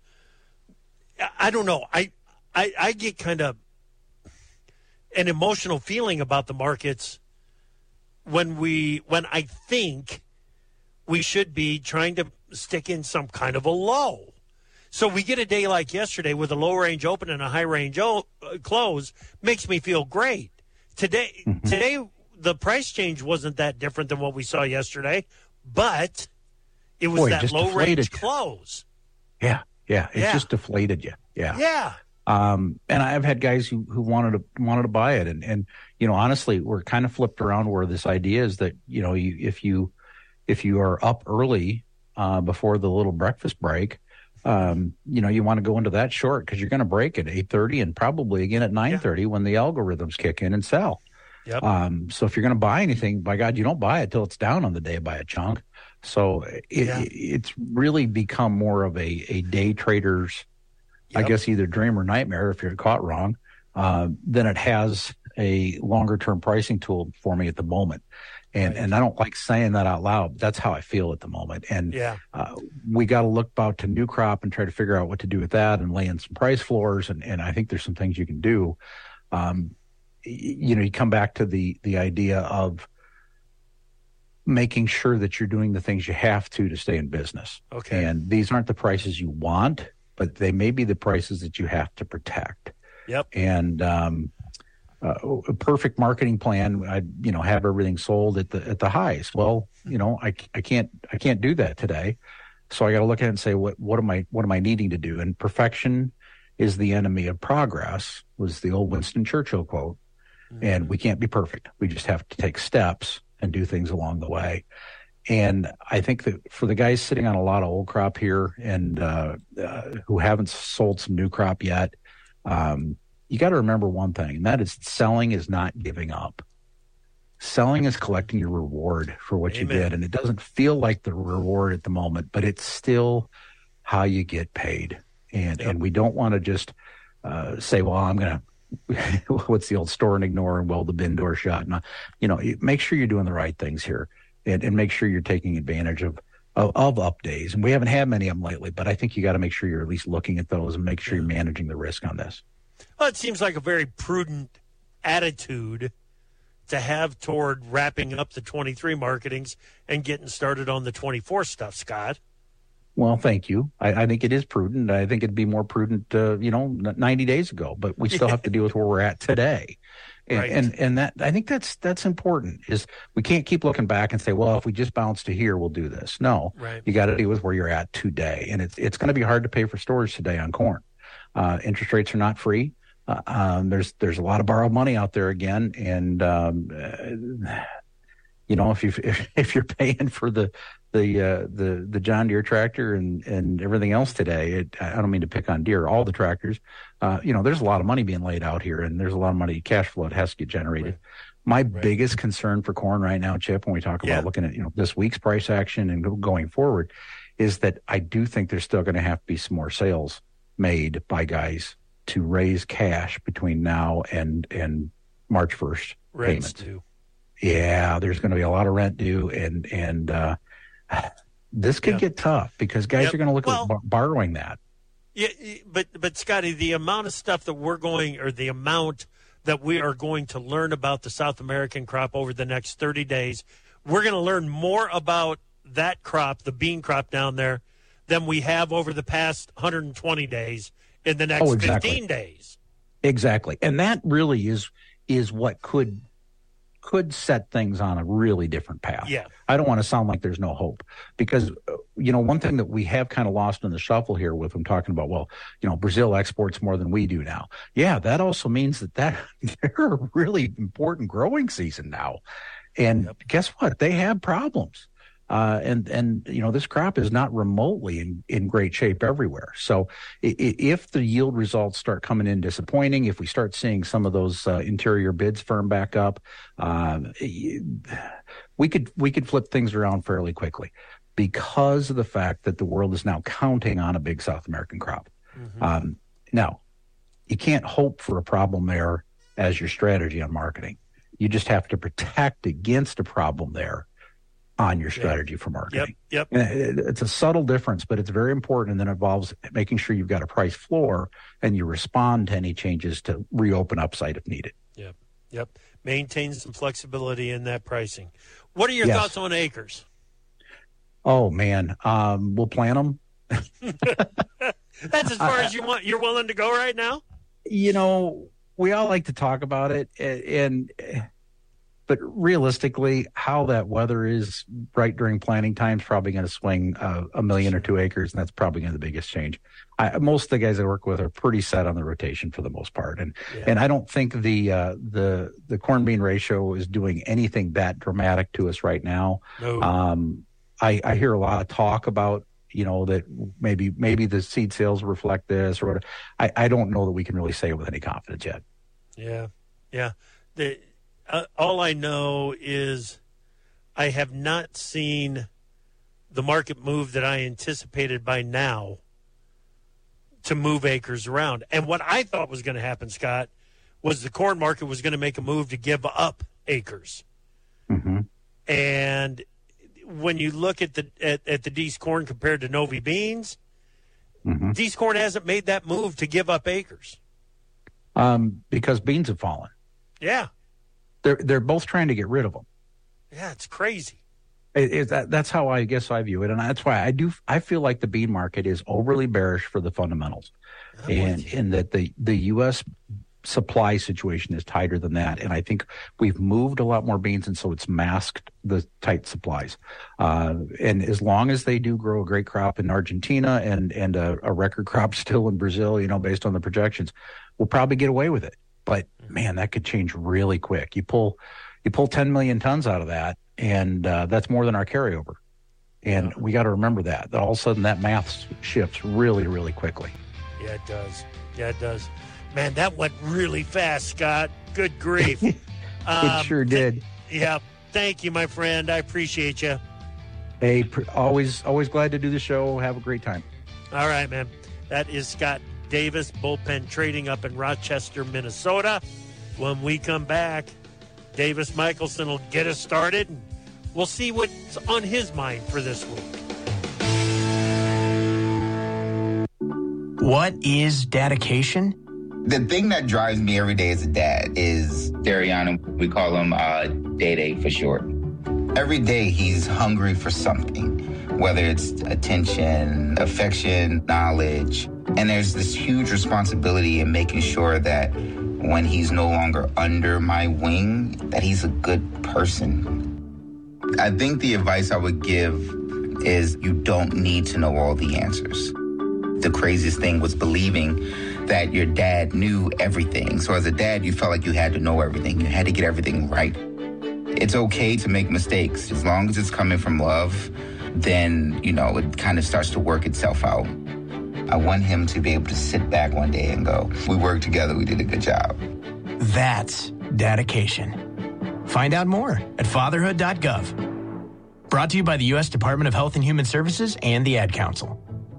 I don't know, I, I, I get kind of an emotional feeling about the markets when we, when I think we should be trying to stick in some kind of a low. So we get a day like yesterday with a low range open and a high range o- uh, close, makes me feel great. Today, mm-hmm. today the price change wasn't that different than what we saw yesterday, but it was Boy, that low range close. Yeah, yeah, it yeah. just deflated you. Yeah, yeah. Um, and I've had guys who, who wanted to wanted to buy it, and and you know, honestly, we're kind of flipped around where this idea is that, you know, you, if you if you are up early uh, before the little breakfast break, um, you know, you want to go into that short because you're going to break at eight thirty and probably again at nine thirty yeah. when the algorithms kick in and sell. Yep. Um, so if you're going to buy anything, by God, you don't buy it till it's down on the day by a chunk. So it, Yeah. it, it's really become more of a, a day trader's, Yep. I guess, either dream or nightmare if you're caught wrong, uh, than it has a longer term pricing tool for me at the moment. And and I don't like saying that out loud. But that's how I feel at the moment. And Yeah. uh, we got to look out to new crop and try to figure out what to do with that and lay in some price floors. And, and I think there's some things you can do. Um, y- you know, you come back to the the idea of making sure that you're doing the things you have to to stay in business. Okay. And these aren't the prices you want, but they may be the prices that you have to protect. Yep. And um, uh, a perfect marketing plan, I you know have everything sold at the at the highs. Well, you know I, I can't I can't do that today, so I got to look at it and say what what am I what am I needing to do? And perfection is the enemy of progress was the old Winston Churchill quote. Mm-hmm. And we can't be perfect. We just have to take steps and do things along the way. And I think that for the guys sitting on a lot of old crop here and uh, uh, who haven't sold some new crop yet, um, you got to remember one thing, and that is selling is not giving up. Selling is collecting your reward for what Amen. you did. And it doesn't feel like the reward at the moment, but it's still how you get paid. And Yep. and we don't want to just uh, say, well, I'm going to, what's the old store and ignore and weld the bin door shut. And, uh, you know, you- make sure you're doing the right things here and, and make sure you're taking advantage of, of, of up days. And we haven't had many of them lately, but I think you got to make sure you're at least looking at those and make sure you're managing the risk on this. Well, it seems like a very prudent attitude to have toward wrapping up the twenty-three marketings and getting started on the twenty-four stuff, Scott. Well, thank you. I, I think it is prudent. I think it'd be more prudent, uh, you know, n- ninety days ago, but we still have to deal with where we're at today. And, Right. and, and that, I think that's, that's important is we can't keep looking back and say, well, if we just bounce to here, we'll do this. No, Right. you got to deal with where you're at today. And it's, it's going to be hard to pay for storage today on corn. Uh, interest rates are not free. Uh, um, there's, there's a lot of borrowed money out there again. And, um, uh, you know, if you if, if you're paying for the the uh, the the John Deere tractor and and everything else today, it, I don't mean to pick on Deere, all the tractors. Uh, you know, there's a lot of money being laid out here, and there's a lot of money cash flow that has to get generated. Right. My right. biggest concern for corn right now, Chip, when we talk about yeah. looking at you know this week's price action and going forward, is that I do think there's still going to have to be some more sales made by guys to raise cash between now and and March first Rents payment. Too. Yeah, there's going to be a lot of rent due, and and uh, this could yeah. get tough because guys yep. are going to look well, at bar- borrowing that. Yeah, but but Scotty, the amount of stuff that we're going, or the amount that we are going to learn about the South American crop over the next thirty days, we're going to learn more about that crop, the bean crop down there, than we have over the past one hundred twenty days in the next oh, exactly. fifteen days. Exactly, and that really is is what could. could set things on a really different path. Yeah. I don't want to sound like there's no hope because, you know, one thing that we have kind of lost in the shuffle here with them talking about, well, you know, Brazil exports more than we do now. Yeah, that also means that, that they're a really important growing season now. And yep. guess what? They have problems. Uh, and, and, you know, this crop is not remotely in, in great shape everywhere. So I- if the yield results start coming in disappointing, if we start seeing some of those uh, interior bids firm back up, uh, we could, we could flip things around fairly quickly because of the fact that the world is now counting on a big South American crop. Mm-hmm. Um, now, you can't hope for a problem there as your strategy on marketing. You just have to protect against a problem there on your strategy yep. for marketing. Yep, yep. It's a subtle difference, but it's very important, and then involves making sure you've got a price floor and you respond to any changes to reopen upside if needed. Yep, yep. Maintain some flexibility in that pricing. What are your yes. thoughts on acres? Oh man, um, we'll plant them. That's as far as you want. You're willing to go right now. You know, we all like to talk about it, and. and But realistically, how that weather is right during planting time is probably going to swing uh, a million or two acres, and that's probably going to be the biggest change. I, most of the guys I work with are pretty set on the rotation for the most part, and yeah. and I don't think the uh, the the corn bean ratio is doing anything that dramatic to us right now. No. Um, I, I hear a lot of talk about you know that maybe maybe the seed sales reflect this or whatever. I, I don't know that we can really say it with any confidence yet. Yeah, yeah. The, Uh, all I know is I have not seen the market move that I anticipated by now to move acres around. And what I thought was going to happen, Scott, was the corn market was going to make a move to give up acres. Mm-hmm. And when you look at the at, at the Dees corn compared to Novi beans, mm-hmm. Dees corn hasn't made that move to give up acres. Um, because beans have fallen. Yeah. They're they're both trying to get rid of them. Yeah, it's crazy. It, it, that, that's how I guess I view it, and that's why I do. I feel like the bean market is overly bearish for the fundamentals, I'm and and that the the U S supply situation is tighter than that. And I think we've moved a lot more beans, and so it's masked the tight supplies. Uh, and as long as they do grow a great crop in Argentina and and a, a record crop still in Brazil, you know, based on the projections, we'll probably get away with it. But man, that could change really quick. You pull you pull ten million tons out of that. And uh, that's more than our carryover. And yeah. we got to remember that, that all of a sudden that math shifts really, really quickly. Yeah, it does. Yeah, it does. Man, that went really fast, Scott. Good grief. It um, sure did. Th- yeah. Thank you, my friend. I appreciate you. Hey, pr- always, always glad to do the show. Have a great time. All right, man. That is Scott Davis, Bullpen Trading up in Rochester, Minnesota. When we come back, Davis Michelson will get us started, and we'll see what's on his mind for this week. What is dedication? The thing that drives me every day as a dad is Dariana. We call him uh, Day-Day for short. Every day he's hungry for something, whether it's attention, affection, knowledge. And there's this huge responsibility in making sure that when he's no longer under my wing, that he's a good person. I think the advice I would give is you don't need to know all the answers. The craziest thing was believing that your dad knew everything. So as a dad, you felt like you had to know everything. You had to get everything right. It's okay to make mistakes. As long as it's coming from love, then, you know, it kind of starts to work itself out. I want him to be able to sit back one day and go, we worked together, we did a good job. That's dedication. Find out more at fatherhood dot gov. Brought to you by the U S Department of Health and Human Services and the Ad Council.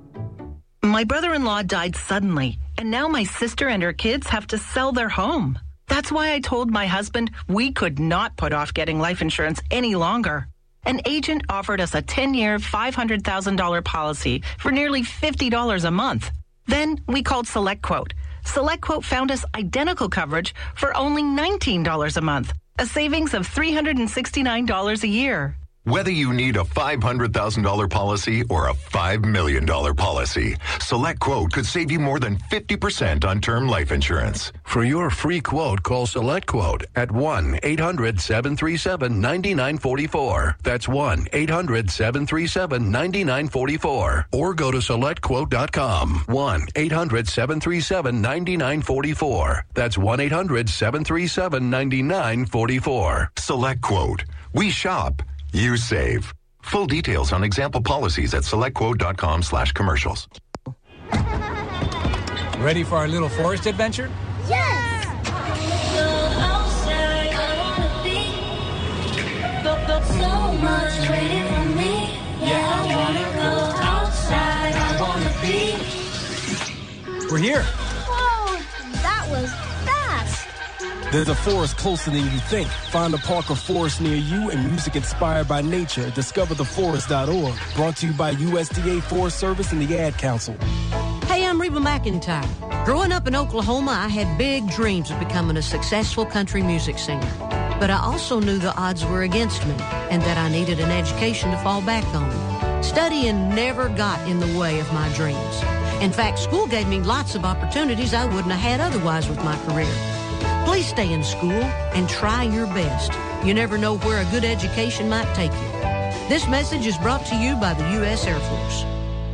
My brother-in-law died suddenly, and now my sister and her kids have to sell their home. That's why I told my husband we could not put off getting life insurance any longer. An agent offered us a ten-year, five hundred thousand dollars policy for nearly fifty dollars a month. Then we called SelectQuote. SelectQuote found us identical coverage for only nineteen dollars a month, a savings of three hundred sixty-nine dollars a year. Whether you need a five hundred thousand dollars policy or a five million dollars policy, SelectQuote could save you more than fifty percent on term life insurance. For your free quote, call SelectQuote at one eight hundred seven three seven nine nine four four. That's one eight hundred seven three seven nine nine four four. Or go to select quote dot com. one eight hundred seven three seven nine nine four four. That's one eight hundred seven three seven nine nine four four. SelectQuote. We shop. You save. Full details on example policies at select quote dot com slash commercials. Ready for our little forest adventure? Yes! Go outside, I wanna be. Go, go, so much waiting for me. Yeah, I wanna go outside, I wanna be. We're here. Whoa, that was fast. There's a forest closer than you think. Find a park or forest near you and music inspired by nature. discover the forest dot org. Brought to you by U S D A Forest Service and the Ad Council. Hey, I'm Reba McEntire. Growing up in Oklahoma, I had big dreams of becoming a successful country music singer. But I also knew the odds were against me and that I needed an education to fall back on. Studying never got in the way of my dreams. In fact, school gave me lots of opportunities I wouldn't have had otherwise with my career. Please stay in school and try your best. You never know where a good education might take you. This message is brought to you by the U S Air Force.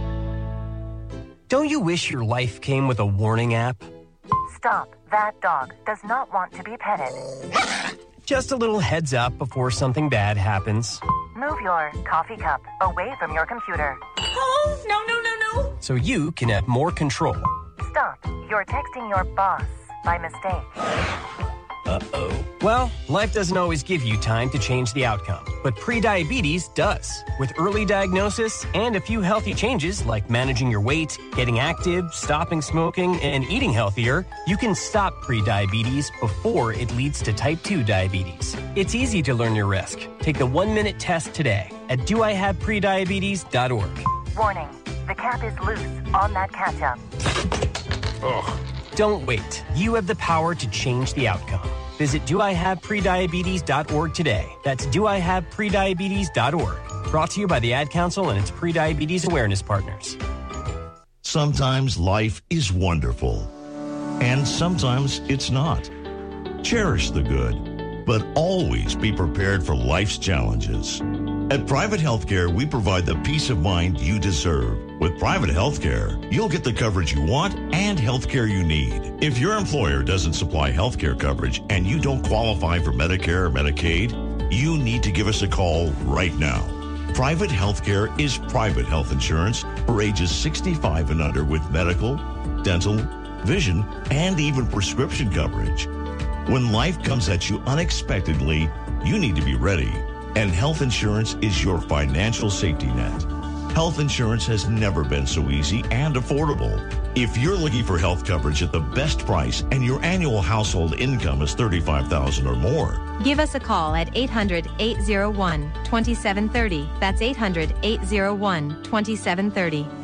Don't you wish your life came with a warning app? Stop. That dog does not want to be petted. Just a little heads up before something bad happens. Move your coffee cup away from your computer. Oh, no, no, no, no. So you can have more control. Stop. You're texting your boss by mistake. Uh-oh. Well, life doesn't always give you time to change the outcome, but prediabetes does. With early diagnosis and a few healthy changes like managing your weight, getting active, stopping smoking, and eating healthier, you can stop prediabetes before it leads to type two diabetes. It's easy to learn your risk. Take the one-minute test today at do I have prediabetes dot org. Warning, the cap is loose on that catch-up. Ugh. Don't wait. You have the power to change the outcome. Visit do I have prediabetes dot org today. That's do I have prediabetes dot org. Brought to you by the Ad Council and its prediabetes awareness partners. Sometimes life is wonderful, and sometimes it's not. Cherish the good, but always be prepared for life's challenges. At Private Healthcare, we provide the peace of mind you deserve. With private healthcare, you'll get the coverage you want and healthcare you need. If your employer doesn't supply healthcare coverage and you don't qualify for Medicare or Medicaid, you need to give us a call right now. Private healthcare is private health insurance for ages sixty-five and under with medical, dental, vision, and even prescription coverage. When life comes at you unexpectedly, you need to be ready. And health insurance is your financial safety net. Health insurance has never been so easy and affordable. If you're looking for health coverage at the best price and your annual household income is thirty-five thousand dollars or more, give us a call at eight hundred, eight oh one, two seven three oh. That's eight hundred, eight oh one, two seven three oh.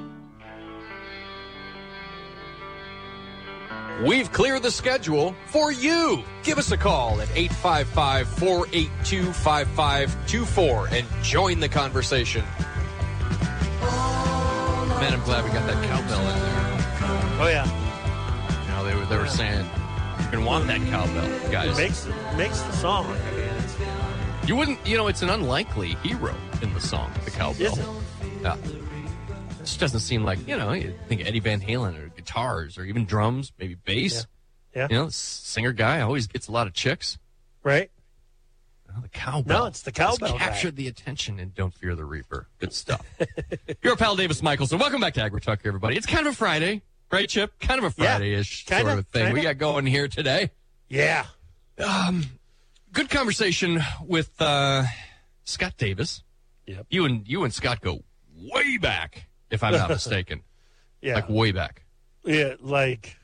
We've cleared the schedule for you. Give us a call at eight five five, four eight two, five five two four and join the conversation. Man, I'm glad we got that cowbell in there. Oh, yeah. You know, they were, they were saying, you're going to want that cowbell, guys. It makes, it makes the song. You wouldn't, you know, it's an unlikely hero in the song, the cowbell. Is it? Yeah. It just doesn't seem like, you know, you think Eddie Van Halen or guitars or even drums, maybe bass. Yeah. Yeah. You know, singer guy always gets a lot of chicks. Right. Oh, the cowbell. No, it's the cowbell It's captured the attention in Don't Fear the Reaper. Good stuff. Your pal Davis Michaelson. Welcome back to AgriTalk, everybody. It's kind of a Friday, right, Chip? Kind of a Friday-ish Yeah, kinda, sort of a thing kinda. we got going here today. Yeah. Um, good conversation with uh, Scott Davis. Yep. You and you and Scott go way back, if I'm not mistaken. Yeah. Like way back. Yeah, like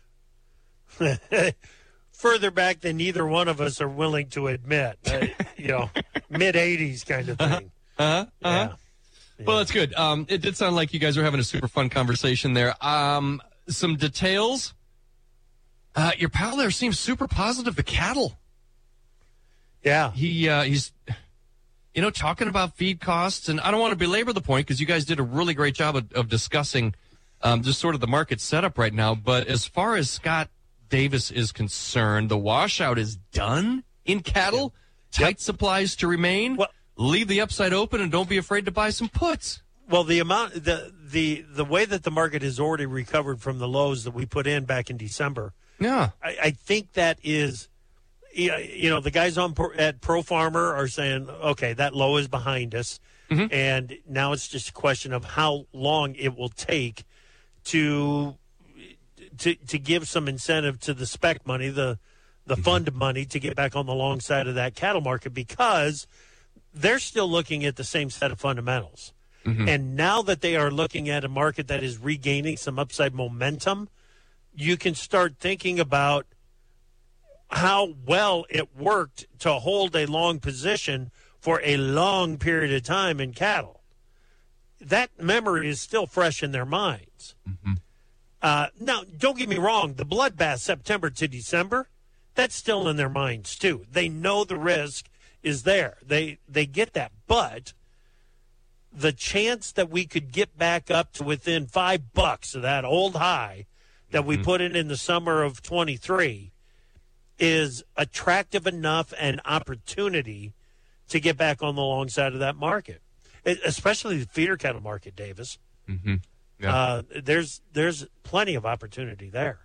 further back than either one of us are willing to admit. Uh, you know, mid eighties kind of thing. Uh-huh. Uh-huh. Yeah. Well, that's good. Um, it did sound like you guys were having a super fun conversation there. Um, some details. Uh, your pal there seems super positive. The cattle. Yeah. He uh, he's, you know, talking about feed costs, and I don't want to belabor the point because you guys did a really great job of, of discussing um, just sort of the market setup right now. But as far as Scott Davis is concerned, the washout is done in cattle. Tight yep. supplies to remain. Well, leave the upside open and don't be afraid to buy some puts. Well, the amount, the the the way that the market has already recovered from the lows that we put in back in December. Yeah, I, I think that is, you know, the guys on at Pro Farmer are saying, okay, that low is behind us, mm-hmm. and now it's just a question of how long it will take to to to give some incentive to the spec money, the the mm-hmm. fund money, to get back on the long side of that cattle market, because they're still looking at the same set of fundamentals. Mm-hmm. And now that they are looking at a market that is regaining some upside momentum, you can start thinking about how well it worked to hold a long position for a long period of time in cattle. That memory is still fresh in their minds. Mm-hmm. Uh, now, don't get me wrong, the bloodbath September to December, that's still in their minds too. They know the risk is there. They they get that. But the chance that we could get back up to within five bucks of that old high that we mm-hmm. put in in the summer of twenty-three is attractive enough an opportunity to get back on the long side of that market, it, especially the feeder cattle market, Davis. Mm-hmm. Yeah. Uh, there's there's plenty of opportunity there.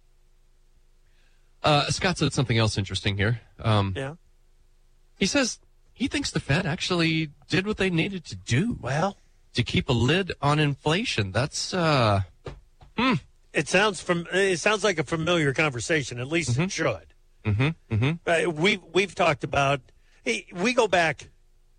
Uh, Scott said something else interesting here. Um, yeah. He says he thinks the Fed actually did what they needed to do. Well, to keep a lid on inflation. That's uh, hmm. It sounds from. It sounds like a familiar conversation. At least mm-hmm. it should. Mm-hmm. Mm-hmm. Uh, we've we've talked about. Hey, we go back.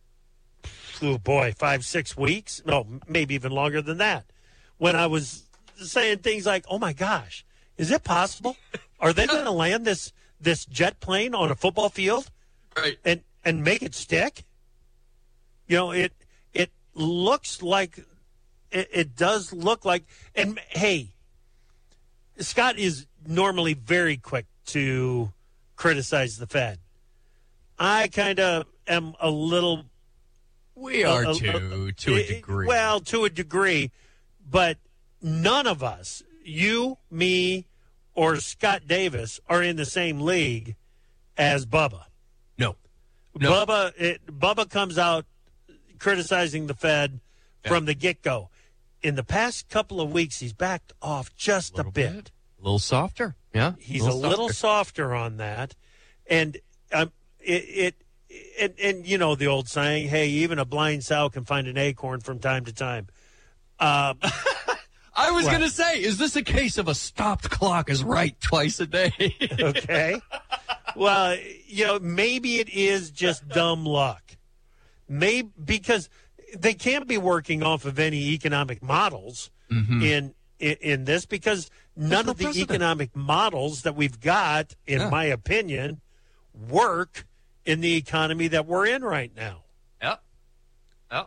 Oh boy, five six weeks. No, maybe even longer than that. When I was saying things like, "Oh my gosh, is it possible? Are they going to land this this jet plane on a football field, right? And and make it stick?" You know, it it looks like it, it does look like. And hey, Scott is normally very quick to criticize the Fed. I kind of am a little. We are a, too, a, to a degree. Well, to a degree, but none of us, you, me, or Scott Davis, are in the same league as Bubba. No, no. Bubba, it, Bubba comes out criticizing the Fed yeah. from the get-go. In the past couple of weeks, he's backed off just a, a bit. bit. A little softer, yeah. He's a little, a little softer on that, and um, it, it and, and you know the old saying, "Hey, even a blind sow can find an acorn from time to time." Um, I was well, going to say, is this a case of a stopped clock is right twice a day? Okay. Well, you know, maybe it is just dumb luck. Maybe because they can't be working off of any economic models mm-hmm. in, in in this because none no of the precedent. economic models that we've got, in yeah. my opinion, work in the economy that we're in right now. Yeah. Yeah.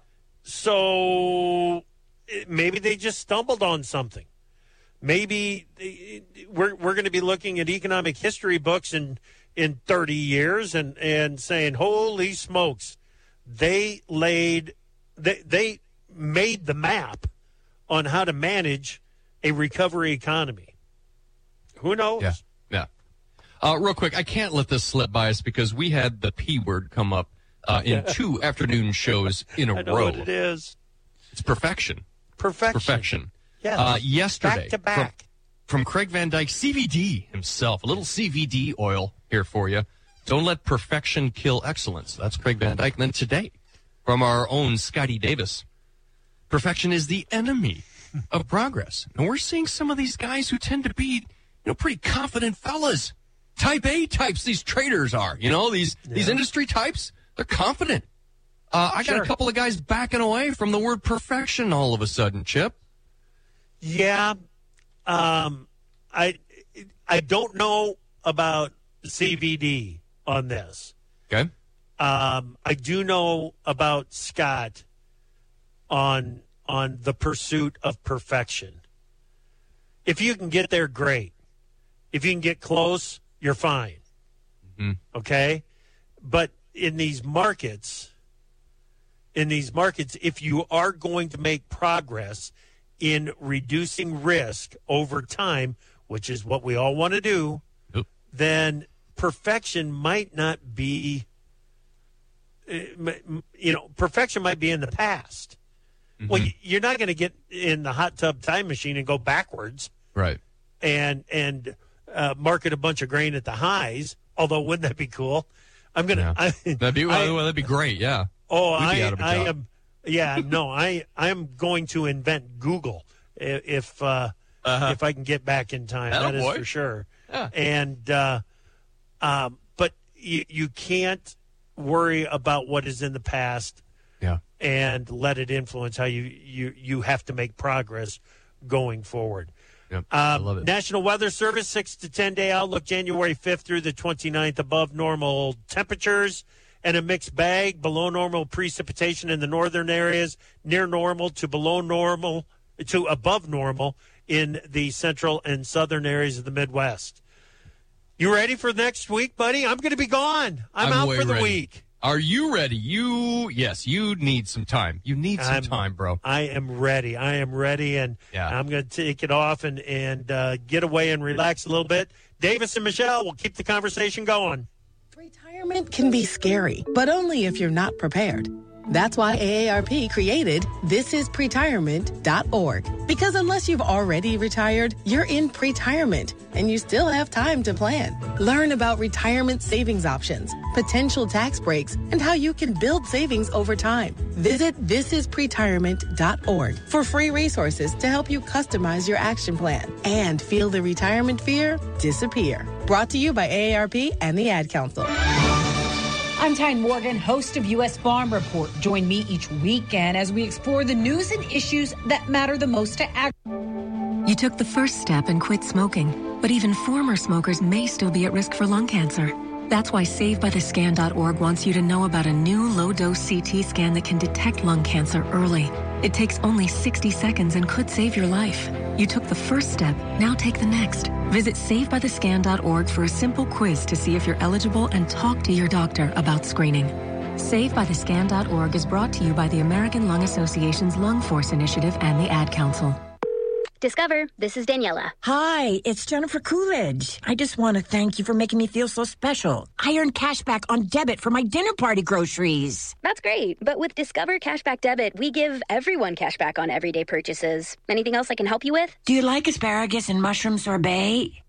So maybe they just stumbled on something. Maybe we're we're going to be looking at economic history books in in thirty years and, and saying, holy smokes, they laid they they made the map on how to manage a recovery economy. Who knows? Yeah. Yeah. Uh, real quick, I can't let this slip by us because we had the P word come up uh, in two afternoon shows in a I know row. what it is. It's perfection. Perfection. Perfection. Yes. Uh, yesterday, back to back. From, from Craig Van Dyke, C V D himself, a little C V D oil here for you. Don't let perfection kill excellence. That's Craig Van Dyke. And then today, from our own Scotty Davis, perfection is the enemy of progress. And we're seeing some of these guys who tend to be, you know, pretty confident fellas. Type A types, these traders are, you know, these, yeah. these industry types, they're confident. Uh, I got sure. a couple of guys backing away from the word perfection all of a sudden, Chip. Yeah. Um, I, I don't know about C V D on this. Okay. Um, I do know about Scott on on the pursuit of perfection. If you can get there, great. If you can get close, you're fine. Mm-hmm. Okay? But in these markets, in these markets, if you are going to make progress in reducing risk over time, which is what we all want to do, yep. then perfection might not be, you know, perfection might be in the past. Mm-hmm. Well, you're not going to get in the hot tub time machine and go backwards. Right. And, and uh, market a bunch of grain at the highs, although wouldn't that be cool? I'm going to. Yeah. That'd be, I, well, that'd be great, yeah. Oh, I, I am. Yeah, no, I I'm going to invent Google if uh, uh-huh. if I can get back in time. Atta that is boy. for sure. Yeah. And uh, um, but you you can't worry about what is in the past. Yeah. And let it influence how you you you have to make progress going forward. Yep. Um, I love it. National Weather Service six to ten day outlook January fifth through the twenty-ninth, above normal temperatures. And a mixed bag, below normal precipitation in the northern areas, near normal to below normal to above normal in the central and southern areas of the Midwest. You ready for next week, buddy? I'm going to be gone. I'm, I'm out way for the ready. week. Are you ready? You, yes, you need some time. You need some I'm, time, bro. I am ready. I am ready, and yeah. I'm going to take it off and, and uh, get away and relax a little bit. Davis and Michelle will keep the conversation going. Retirement can be scary, but only if you're not prepared. That's why A A R P created this is pretirement dot org. Because unless you've already retired, you're in pretirement, and you still have time to plan. Learn about retirement savings options, potential tax breaks, and how you can build savings over time. Visit this is pretirement dot org for free resources to help you customize your action plan and feel the retirement fear disappear. Brought to you by A A R P and the Ad Council. I'm Tyne Morgan, host of U S Farm Report. Join me each weekend as we explore the news and issues that matter the most to ag. You took the first step and quit smoking, but even former smokers may still be at risk for lung cancer. That's why Save By The Scan dot org wants you to know about a new low-dose C T scan that can detect lung cancer early. It takes only sixty seconds and could save your life. You took the first step, now take the next. Visit Save By The Scan dot org for a simple quiz to see if you're eligible and talk to your doctor about screening. Save By The Scan dot org is brought to you by the American Lung Association's Lung Force Initiative and the Ad Council. Discover, this is Daniela. Hi, it's Jennifer Coolidge. I just want to thank you for making me feel so special. I earned cash back on debit for my dinner party groceries. That's great, but with Discover Cashback Debit, we give everyone cash back on everyday purchases. Anything else I can help you with? Do you like asparagus and mushroom sorbet?